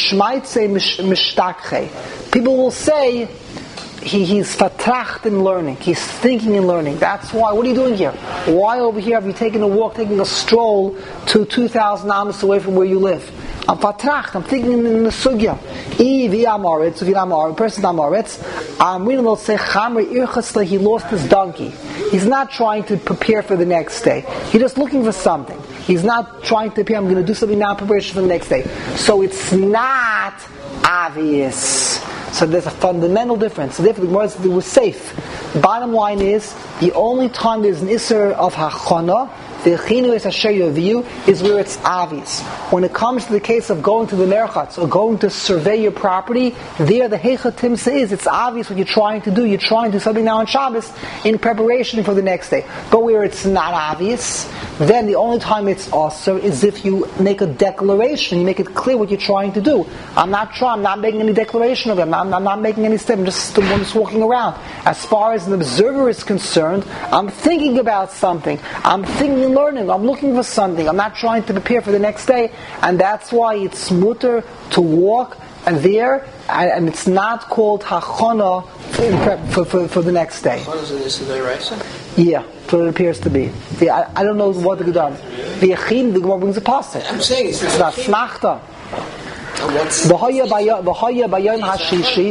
[SPEAKER 1] people will say, He, he's vertracht in learning. He's thinking in learning. That's why. What are you doing here? Why over here have you taken a walk, taking a stroll to two thousand amas away from where you live? I'm vertracht. I'm thinking in the sugya. If a person's amoritz, will say he lost his donkey. He's not trying to prepare for the next day. He's just looking for something. He's not trying to prepare. I'm going to do something now, preparation for the next day. So it's not obvious. So there's a fundamental difference. So therefore, the Gemara says it was safe. The bottom line is, the only time there's an isser of hachana, the chinu is asher yaviu, is where it's obvious. When it comes to the case of going to the merchatz or going to survey your property, there the heicha timsa is, it's obvious what you're trying to do. You're trying to do something now on Shabbos in preparation for the next day. But where it's not obvious, then the only time it's also is if you make a declaration, you make it clear what you're trying to do. I'm not trying, I'm not making any declaration of it. I'm not, I'm not making any step. I'm just, I'm just walking around. As far as an observer is concerned, I'm thinking about something. I'm thinking and learning. I'm looking for something. I'm not trying to prepare for the next day. And that's why it's mutter to walk and there, and, and it's not called hachana for, for, for the next day. Yeah, that's what it appears to be. See, I, I don't know what the Gedan. The Yachin, the Gemara brings a pasuk.
[SPEAKER 5] I'm saying it's,
[SPEAKER 1] it's not smachta. V'hoya bayom hashishi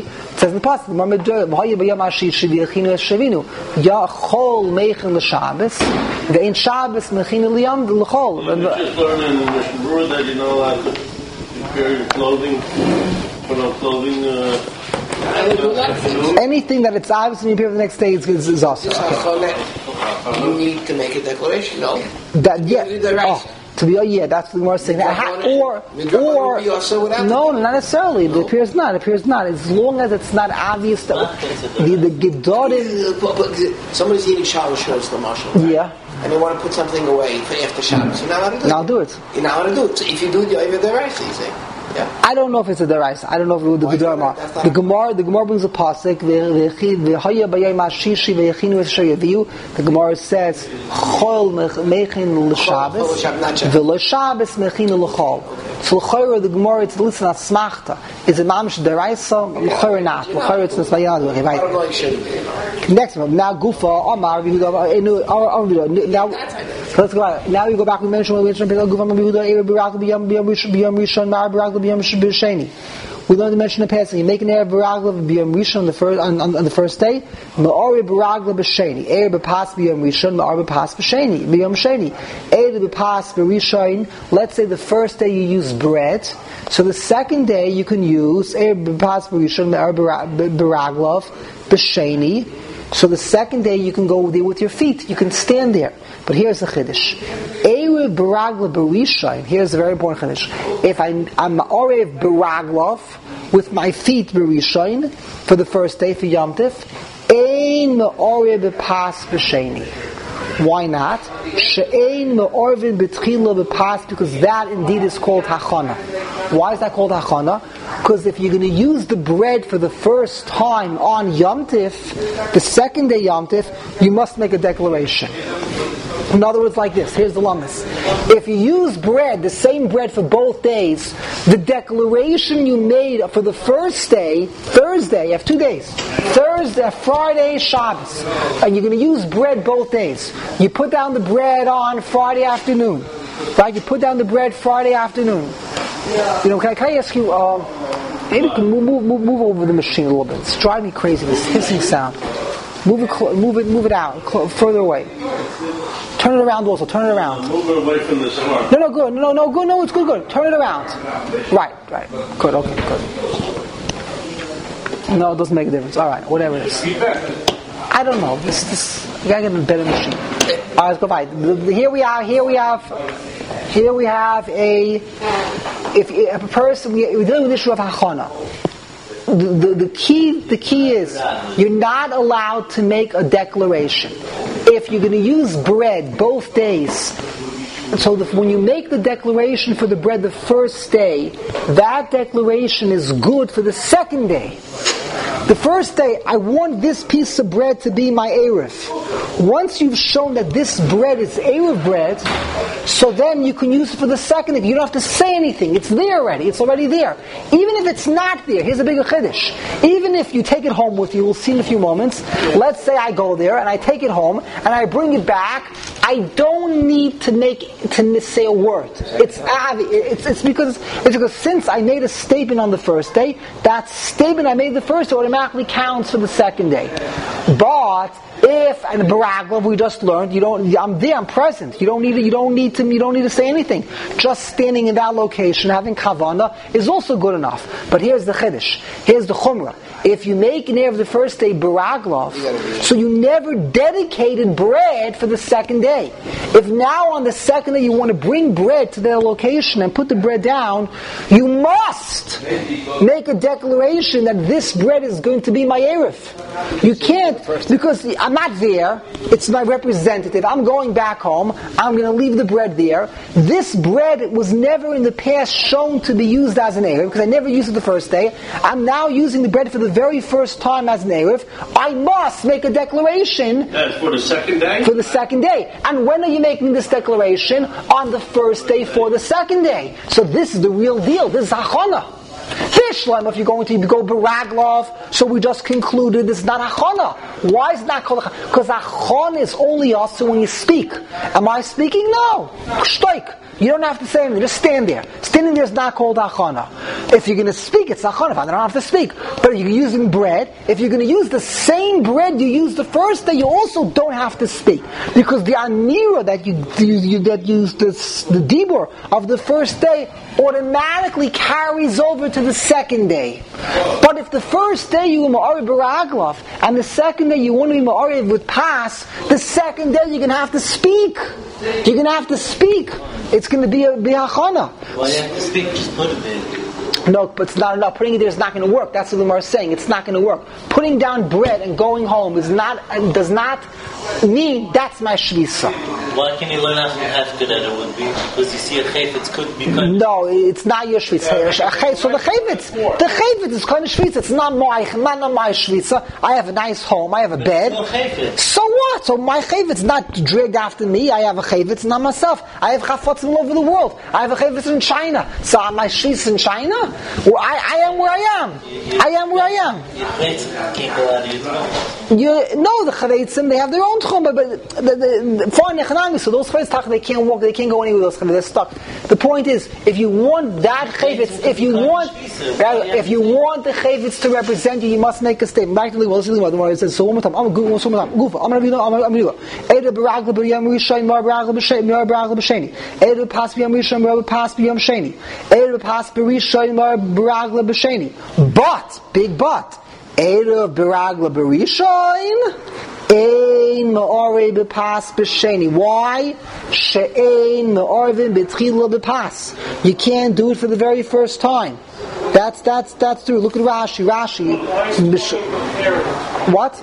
[SPEAKER 1] says in the past, "V'haya b'yom hashishi v'yechinu eshavinu yachol meichin l'Shabbos ve'in Shabbos mechinu liyom l'chol."
[SPEAKER 2] You just learned in the Mishnah that you're not allowed to prepare your clothing, put on clothing. Uh,
[SPEAKER 1] Anything that it's obviously prepared for the next day is, is, is awesome. Okay.
[SPEAKER 5] You need to make a declaration, no?
[SPEAKER 1] That yeah. Oh, to be oh yeah, that's the more saying. Or or no, not necessarily. It appears not. It appears not. As long as it's not obvious that the the gedorim.
[SPEAKER 5] Somebody's eating Shabbos shirts, the marshal.
[SPEAKER 1] Yeah.
[SPEAKER 5] And they want to put something away for after Shabbos. You're not allowed to do it.
[SPEAKER 1] I'll do it.
[SPEAKER 5] You're not allowed to do it. So if you do it, you're over there, right? So you say. Yeah.
[SPEAKER 1] I don't know if it's a deraisa. I don't know if it the Gemara. The Gemara, the Gemara brings a pasuk. The Gemara says, "Chol mechin l'Shabbos, v'lo Shabbos mechin l'chol." So l'chayra the Gemara it's listen at smachta. Is it mamish deraisa? L'chayra not. L'chayra it's nismayad. Right. Next one. Now Gufa Amar. Now let's go. Now we go back. We mentioned we mentioned Gufa Amar Yehuda Erev Barak B'Yom B'Yom Rishon Mar Barak B'Yom B'Sheni. We learned to mention the passage. You make an Erev Baragla B'Yom Rishon on the first on, on, on the first day. Ma'ori Baragla B'Sheni. Erev B'Pas B'Yom Rishon. Ma'or B'Pas B'Sheni. B'Yom Sheni. Erev B'Pas B'Rishon. Let's say the first day you use bread. So the second day you can use Erev B'Pas B'Rishon. Ma'or Baragla B'Sheni. So the second day you can go there with your feet. You can stand there. But here's the chiddush. Erev baragla b'rishon. Here's a very important chiddush. If I'm I'm orev baraglav with my feet b'rishon for the first day for Yom Tif, ein me'orev b'pas b'sheni. Why not? She'ein me'orvin b'tchila b'pas, because that indeed is called hachana. Why is that called hachana? Because if you're going to use the bread for the first time on Yom Tif, the second day Yom Tif, you must make a declaration. In other words, like this. Here's the lummas. If you use bread, the same bread for both days, the declaration you made for the first day, Thursday, you have two days. Thursday, Friday, Shabbos. And you're going to use bread both days. You put down the bread on Friday afternoon. Right? You put down the bread Friday afternoon. You know, can I, can I ask you, uh, maybe you can move, move, move over the machine a little bit. It's driving me crazy, this hissing sound. Move it, cl- move it, move it out, cl- further away. Turn it around also, turn it around.
[SPEAKER 2] Move it away from the smart.
[SPEAKER 1] No, no, good, no, no, good, no, it's good, good. Turn it around. Right, right. Good, okay, good. No, it doesn't make a difference. Alright, whatever it is. I don't know. This, this, you gotta get a better machine. Alright, let's go by. Here we are, here we have, here we have a, if, if a person, we, we're dealing with the issue of hachana. The, the, the key the key is you're not allowed to make a declaration. If you're going to use bread both days, so that when you make the declaration for the bread the first day, that declaration is good for the second day. The first day, I want this piece of bread to be my Erev. Once you've shown that this bread is Erev bread, so then you can use it for the second day. You don't have to say anything. It's there already. It's already there. Even if it's not there, here's a bigger chiddush. Even if you take it home with you, we'll see in a few moments. Let's say I go there and I take it home and I bring it back. I don't need to make to say a word. It's it's it's because it's because since I made a statement on the first day, that statement I made the first day automatically counts for the second day. But if and baraglav we just learned, you don't. I'm there. I'm present. You don't need. To, you don't need to. You don't need to say anything. Just standing in that location, having kavana, is also good enough. But here's the chiddush. Here's the chumrah. If you make an erev the first day baraglav, so you never dedicated bread for the second day. If now on the second day you want to bring bread to their location and put the bread down, you must make a declaration that this bread is going to be my erev. You can't, because I'm not there. It's my representative. I'm going back home. I'm going to leave the bread there. This bread was never in the past shown to be used as an erev because I never used it the first day. I'm now using the bread for the very first time as an erev. I must make a declaration.
[SPEAKER 2] That's for the second day?
[SPEAKER 1] For the second day. And when are you making this declaration? On the first day for the second day. So this is the real deal. This is hachana. Fishlem, if you're going to go baraglov, so we just concluded this is not hachana. Why is it not called hachana? Because hachana is only also when you speak. Am I speaking? No. Shtoik. You don't have to say anything. Just stand there. Standing there is not called hachana. If you're going to speak, it's hachana. I don't have to speak. But if you're using bread, if you're going to use the same bread you used the first day, you also don't have to speak. Because the anira that you, you, you that used the, the dibur of the first day automatically carries over to the second day. But if the first day you were ma'ariv b'raglav, and the second day you want to be ma'ariv with pas, the second day you're going to have to speak. You're going to have to speak. It's going to be a hachana.
[SPEAKER 4] Why do you have to speak? Just put it there.
[SPEAKER 1] No, but it's not enough. Putting it there is not going to work. That's what the Gemara is saying. It's not going to work. Putting down bread and going home is not does not mean that's my shvisa.
[SPEAKER 4] Why can you learn after that it would be? Because you see a chayfetz could be kind of...
[SPEAKER 1] No, it's not your shvisa. So the chayfetz, the chayfetz is kind of shvisa. It's not my, not, not my shvisa. I have a nice home. I have a bed. So what? So my chayfetz is not dragged after me. I have a chayfetz, not myself. I have chafotzim all over the world. I have a chayfetz in China. So am I shvisa in China? Well, I, I am where I am. I am where I am. You know the chavetzim, they have their own tchum, but, but the, the, the foreign economics, so those chavetz, they can't walk, they can't go anywhere with those chavetz, they're stuck. The point is, if you want that chavetz, if you want, if you want the chavetz to represent you, you must make a statement. Back to the well, it says, so one more time, I'm going to Gufa, I'm going to be, I'm going to be, Edu Baragla B'Yam Rishon, Mar Baragla B'Sheni, Mar Baragla B'Sheni, Edu Pas B'Yam Rishon, Mar Pas B'Yam Sheni, Edu Pas B'Rishon, Mar Baragla B'Sheni. But, big but, Erev Baragla B'Rishon Ein Ma'orei B'Pas B'Sheni. Why? She'ein Ma'orvin B'Tchila B'Pas. You can't do it for the very first time. That's that's that's true. Look at Rashi. Rashi. What?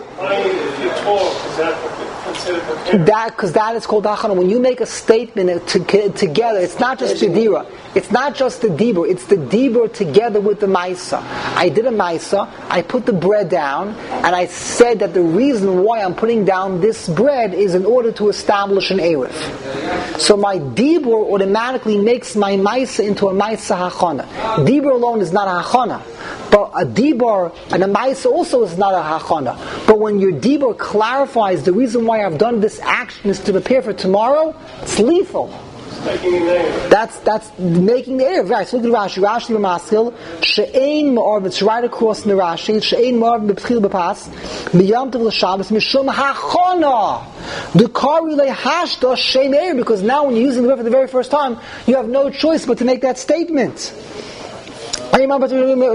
[SPEAKER 1] That because that is called hachana. When you make a statement to, together, it's not just the dira. It's not just the dibur. It's the dibur together with the maisa. I did a maisa. I put the bread down, and I said that the reason why I'm putting down this bread is in order to establish an erev. So my dibur automatically makes my maisa into a maisa hachana. Dibur alone is not a hachana. But a dibur and a maisa also is not a hachana. But when your dibur clarifies the reason why I've done this action is to prepare for tomorrow, it's lethal. That's that's making the erev. Right. So look at Rashi. Rashi b'maskil she'ein ma'arv. It's right across in the Rashi. She'ein ma'arv b'tchil b'pas b'yam tov l'shabbos mishum hachana. The kari lehashda she'ein erev, because now when you're using the word for the very first time, you have no choice but to make that statement. Uh, so now, now,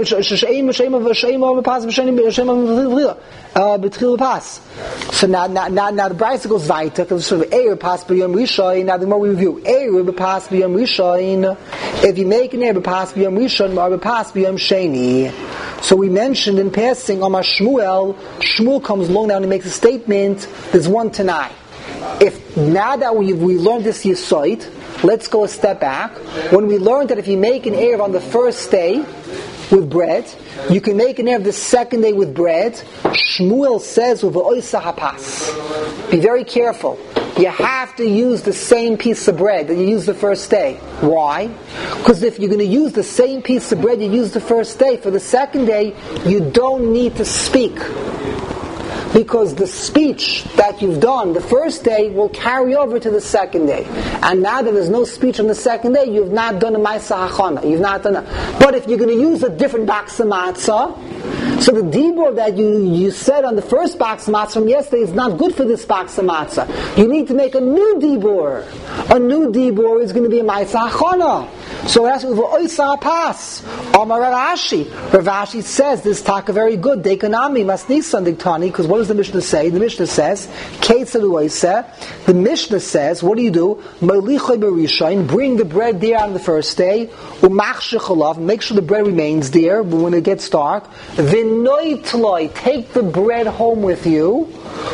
[SPEAKER 1] now, now the Brisa goes weiter. Sort of Eir Pas B'Yom Rishon. Now the more we review Eir Pas B'Yom Rishon, if you make an Eir Pas B'Yom Rishon or Pas B'Yom Sheni. So we mentioned in passing on Shmuel. Shmuel comes along now and he makes a statement. There's one Tanai. If now that we we learned this Yesod, let's go a step back. When we learned that if you make an erev on the first day with bread, you can make an erev the second day with bread. Shmuel says with oisa hapas. Be very careful. You have to use the same piece of bread that you used the first day. Why? Because if you're going to use the same piece of bread you used the first day, for the second day, you don't need to speak. Because the speech that you've done the first day will carry over to the second day. And now that there's no speech on the second day, you've not done a Maisa Hachana. You've not done it. But if you're going to use a different box of matzah, so the dibur that you, you said on the first box of matzah from yesterday is not good for this box of matzah. You need to make a new dibur. A new dibur is going to be a Maisa Hachana. So that's with oisa pas. Amar Rashi. Rav Ashi says this talk very good. Dekanami masnisan diktani. Because what does the Mishnah say? The Mishnah says, the Mishnah says, what do you do? Bring the bread there on the first day. Make sure the bread remains there when it gets dark. Take the bread home with you.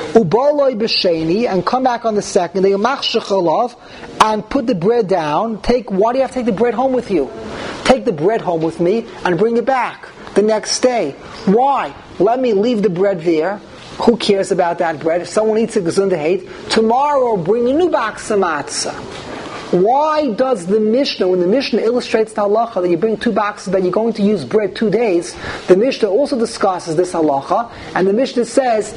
[SPEAKER 1] And come back on the second day. And put the bread down. Take. Why do you have to take the bread home with you? Take the bread home with me and bring it back the next day. Why? Let me leave the bread there. Who cares about that bread? If someone eats a gesunde hate, tomorrow bring a new box of matzah. Why does the Mishnah, when the Mishnah illustrates the halacha that you bring two boxes that you're going to use bread two days, the Mishnah also discusses this halacha, and the Mishnah says,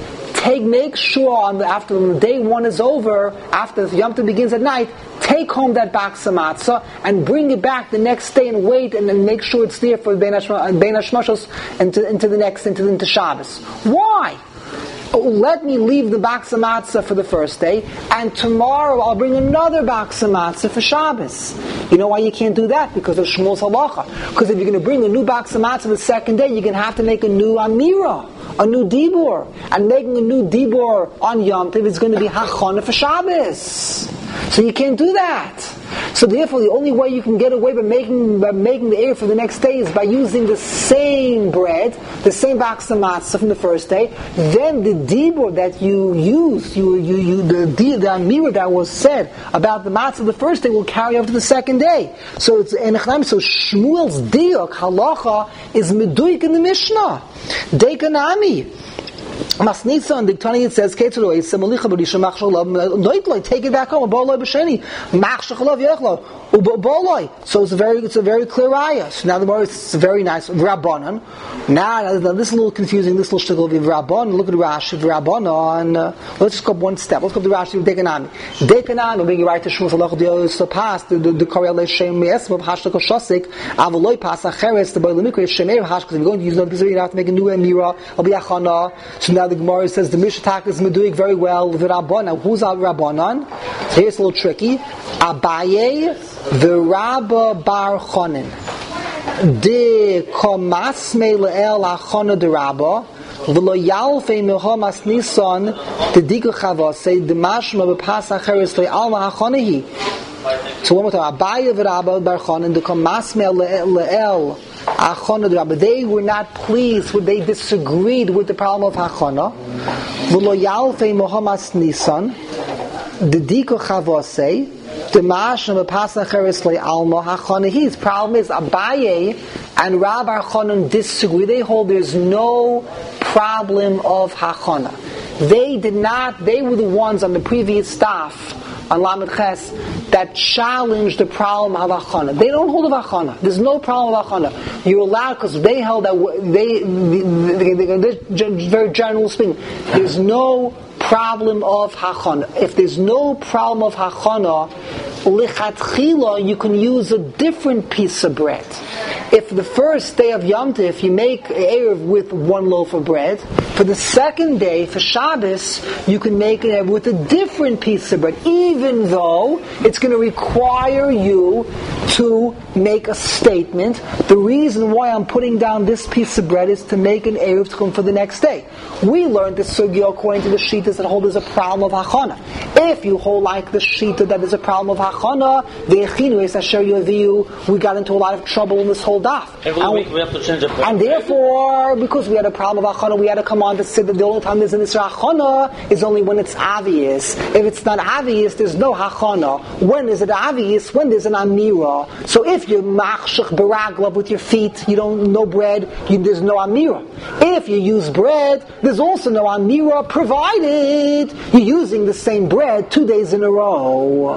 [SPEAKER 1] take, make sure on the, after when day one is over, after the Yom Tov begins at night, take home that box of matzah and bring it back the next day and wait and then make sure it's there for Bein Hashmashos into, into the next, into, into Shabbos. Why? Let me leave the box of matzah for the first day, and tomorrow I'll bring another box of matzah for Shabbos. You know why you can't do that? Because of Shmuel's halacha. Because if you're going to bring a new box of matzah the second day, you're going to have to make a new amira, a new dibur. And making a new dibur on Yom Tov is going to be hachana for Shabbos. So you can't do that. So therefore, the only way you can get away by making by making the eir for the next day is by using the same bread, the same box of matzah from the first day. Then the dibur that you used, you you you the the, the amira that was said about the matzah the first day will carry over to the second day. So it's and so Shmuel's diuk halacha is meduik in the Mishnah. Dekanami. Masnitza and the Tani it says Ketzro is Semolicha B'Risha Machshalav Noitloy take it back home Boloi B'Sheni Machshalav Yechlo Uboloi. So it's a very it's a very clear ayah. So now the more it's very nice Rabbanon. Now, now this is a little confusing. This little shtickle of Rabbanon. Look at Rashi Rabbanon. Uh, let's just go up one step. Let's go to the Rashi of Dekanami. Dekanami will bring you right to Shmuel Salach the so past the the Korel Shem Yes of Hashtag Shosik Avoloi Pas Acheres the Boy Lemikre Shemer Hash because if you're going to use another piece of you have to make a new emira. It'll be Achana. So now the Gemara says the Mishatak is doing very well with Rabbanon. Now who's our Rabbanon? So here's a little tricky. Abaye v'Rabba Bar Chonin de komasme leel achana de Rabba v'lo yalfei mehomas nisan de diku chavase de mashma b'pas acheres le'alma achanahi. So one more time. Abaye v'Rabba Bar Chonin de komasme leel achana de Rabba. They were not pleased. They disagreed with the problem of achana. V'lo yalfei mehomas nisan de diku chavase. The Mashma Pasach Chereslei Alma Hachana. His problem is Abaye and Rab Archanan disagree. They hold there's no problem of Hachana. They did not. They were the ones on the previous staff on Lamed Ches that challenged the problem of Hachana. They don't hold of Hachana. There's no problem of Hachana. You're allowed because they held that they, they, they, they, they very general speaking. There's no problem of Hachana. If there's no problem of Hachana, lichatchila, you can use a different piece of bread. If the first day of Yom Tov, you make Erev with one loaf of bread, for the second day, for Shabbos, you can make it with a different piece of bread, even though it's going to require you to make a statement. The reason why I'm putting down this piece of bread is to make an Erev to come for the next day. We learned the sugya according to the Shitas that hold there's a problem of Hachana. If you hold like the Shita that there's a problem of Hachana, the Echinu is Asher Yoviu, we got into a lot of trouble in this whole daf.
[SPEAKER 4] Every
[SPEAKER 1] and,
[SPEAKER 4] week we have to change the
[SPEAKER 1] and therefore, because we had a problem of Hachana, we had to come on to say that the only time there's an Isra Hachana is only when it's obvious. If it's not obvious, there's no Hachana. When is it obvious? When there's an Amira. So if you're Machshach Baraglav with your feet, you don't know bread, you, there's no Amira. If you use bread, there's also no Amira, provided you're using the same bread two days in a row.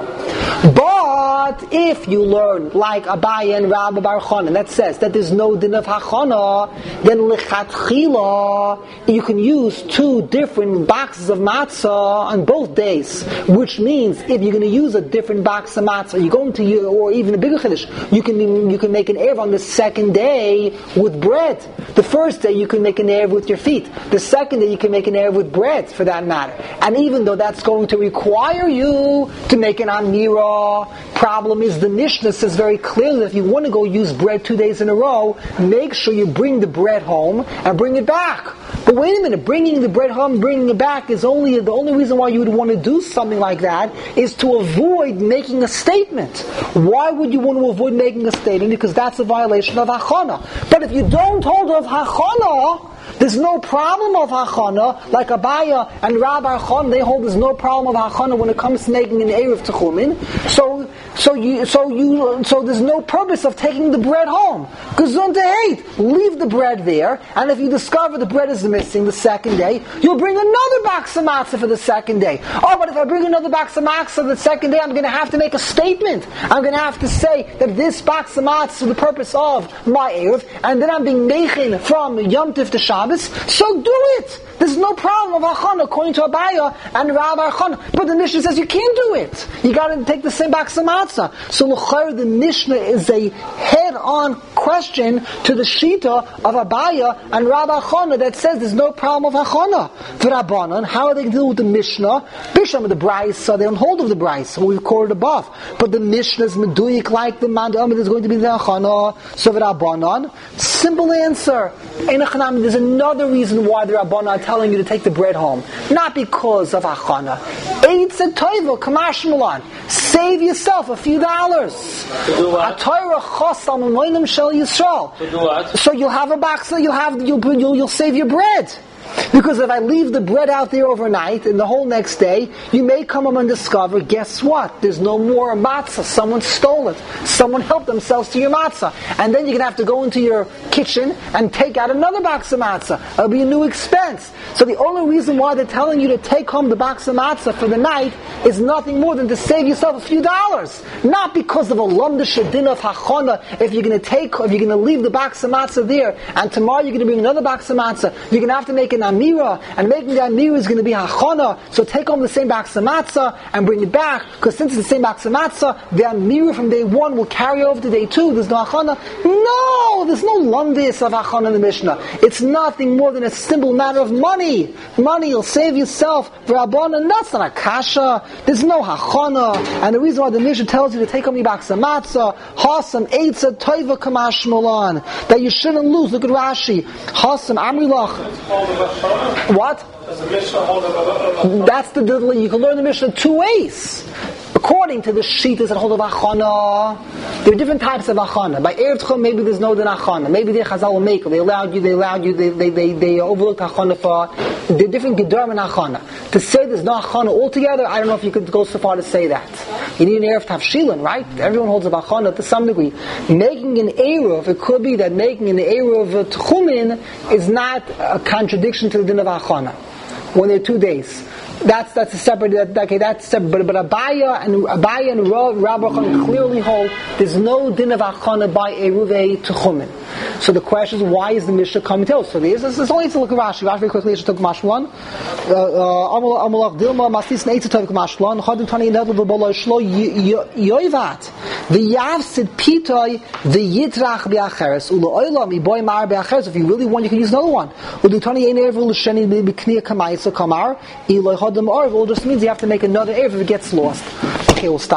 [SPEAKER 1] But if you learn like Abaye and Rabba Bar Chonin that says that there's no din of Hachana, then lichatchila you can use two different boxes of matzah on both days. Which means if you're going to use a different box of matzah, you're going to use, or even a bigger chiddush, you can you can make an erev on the second day with bread. The first day you can make an erev with your feet. The second day you can make an erev with bread, for that matter. And even though that's going to require you to make an amira, problem is the Mishnah says very clearly that if you want to go use bread two days in a row, make sure you bring the bread home and bring it back. But wait a minute, bringing the bread home, bringing it back is only, the only reason why you would want to do something like that is to avoid making a statement. Why would you want to avoid making a statement? Because that's a violation of Hachana. But if you don't hold of Hachana, there's no problem of Hachana, like Abaye and Rabbi Archon, they hold there's no problem of Hachana when it comes to making an Erev Techumin. So, so you, so you, so there's no purpose of taking the bread home. Gesundheit hate. Leave the bread there, and if you discover the bread is missing the second day, you'll bring another box of matzah for the second day. Oh, but if I bring another box of matzah the second day, I'm going to have to make a statement. I'm going to have to say that this box of matzah is for the purpose of my Erev, and then I'm being mechin from Yom Tov to Shabbos. Shabbos, so do it. There's no problem of Achana according to Abaya and Rav Achana. But the Mishnah says you can't do it. You got to take the same box of matzah. So l'chayr, the Mishnah is a head-on question to the Shita of Abaya and Rav Achana that says there's no problem of Achana. For Rabbanan, how are they going to deal with the Mishnah? Bisham of the Brisa, they don't hold of the Brisa, we've quoted above. But the Mishnah is meduyik like the man there's going to be the Achana. So for Rabbanan, simple answer. There's another reason why the Rabbanan are telling you to take the bread home. Not because of Achana. Eitz Toiva, Kamash Milan. Save yourself a few dollars. Atayra Chosam Moinim Shel Yisrael. So you'll have a box, you'll have you'll, you'll you'll save your bread. Because if I leave the bread out there overnight and the whole next day, you may come home and discover, guess what? There's no more matzah. Someone stole it. Someone helped themselves to your matzah. And then you're going to have to go into your kitchen and take out another box of matzah. It'll be a new expense. So the only reason why they're telling you to take home the box of matzah for the night is nothing more than to save yourself a few dollars. Not because of a lamdish din of hachana. If you're going to take, if you're going to leave the box of matzah there, and tomorrow you're going to bring another box of matzah, you're going to have to make an amira, and making the amira is going to be hachana. So take home the same box of matzah and bring it back, because since it's the same box of matzah, the amira from day one will carry over to day two. There's no hachana. No, there's no landis of hachana in the Mishnah. It's nothing more than a simple matter of money. Money, you'll save yourself. Rabbanan, that's not a kasha. There's no hachana. And the reason why the Mishnah tells you to take home your box of matzah, hasam eitza toiva kamash molan, that you shouldn't lose. Look at Rashi. Hasam amrilach. What? That's the diddly. You can learn the Mishnah two ways. According to the Shitas that hold of Achana, there are different types of Achana. By Erev Tchum, maybe there's no din Achana. Maybe they Chazal will make it. They allowed you, they allowed you, they they, they, they overlooked Achana for, there are different Gedarim and Achana. To say there's no Achana altogether, I don't know if you could go so far to say that. You need an Erev Tavshilin, right? Everyone holds of Achana to some degree. Making an Erev, it could be that making an Erev Tchumin is not a contradiction to the din of Achana. When there are two days. That's that's a separate. That, okay, that's separate. But, but Abaya and Abaya and Rav Achana clearly hold there's no din of Achana by Eruvei Tchumin. So the question is, why is the Mishnah coming to us? So there's there's only to look at Rashi. Rashi very quickly. Just took Mashwan. Amalach Dilma Mastis Neitz took Mashwan. Chadim Tani Nedel V'Bolo Shlo Yoivat V'Yavsid Pitoi V'Yitrach B'Acheres Ulo Olam Iboy Mar B'Acheres. If you really want, you can use another one. Udu Tani Einer V'Lusheni B'Kniya Kamayisa Kamar Iloi. It just means you have to make another Erev if it gets lost. Okay, we'll stop.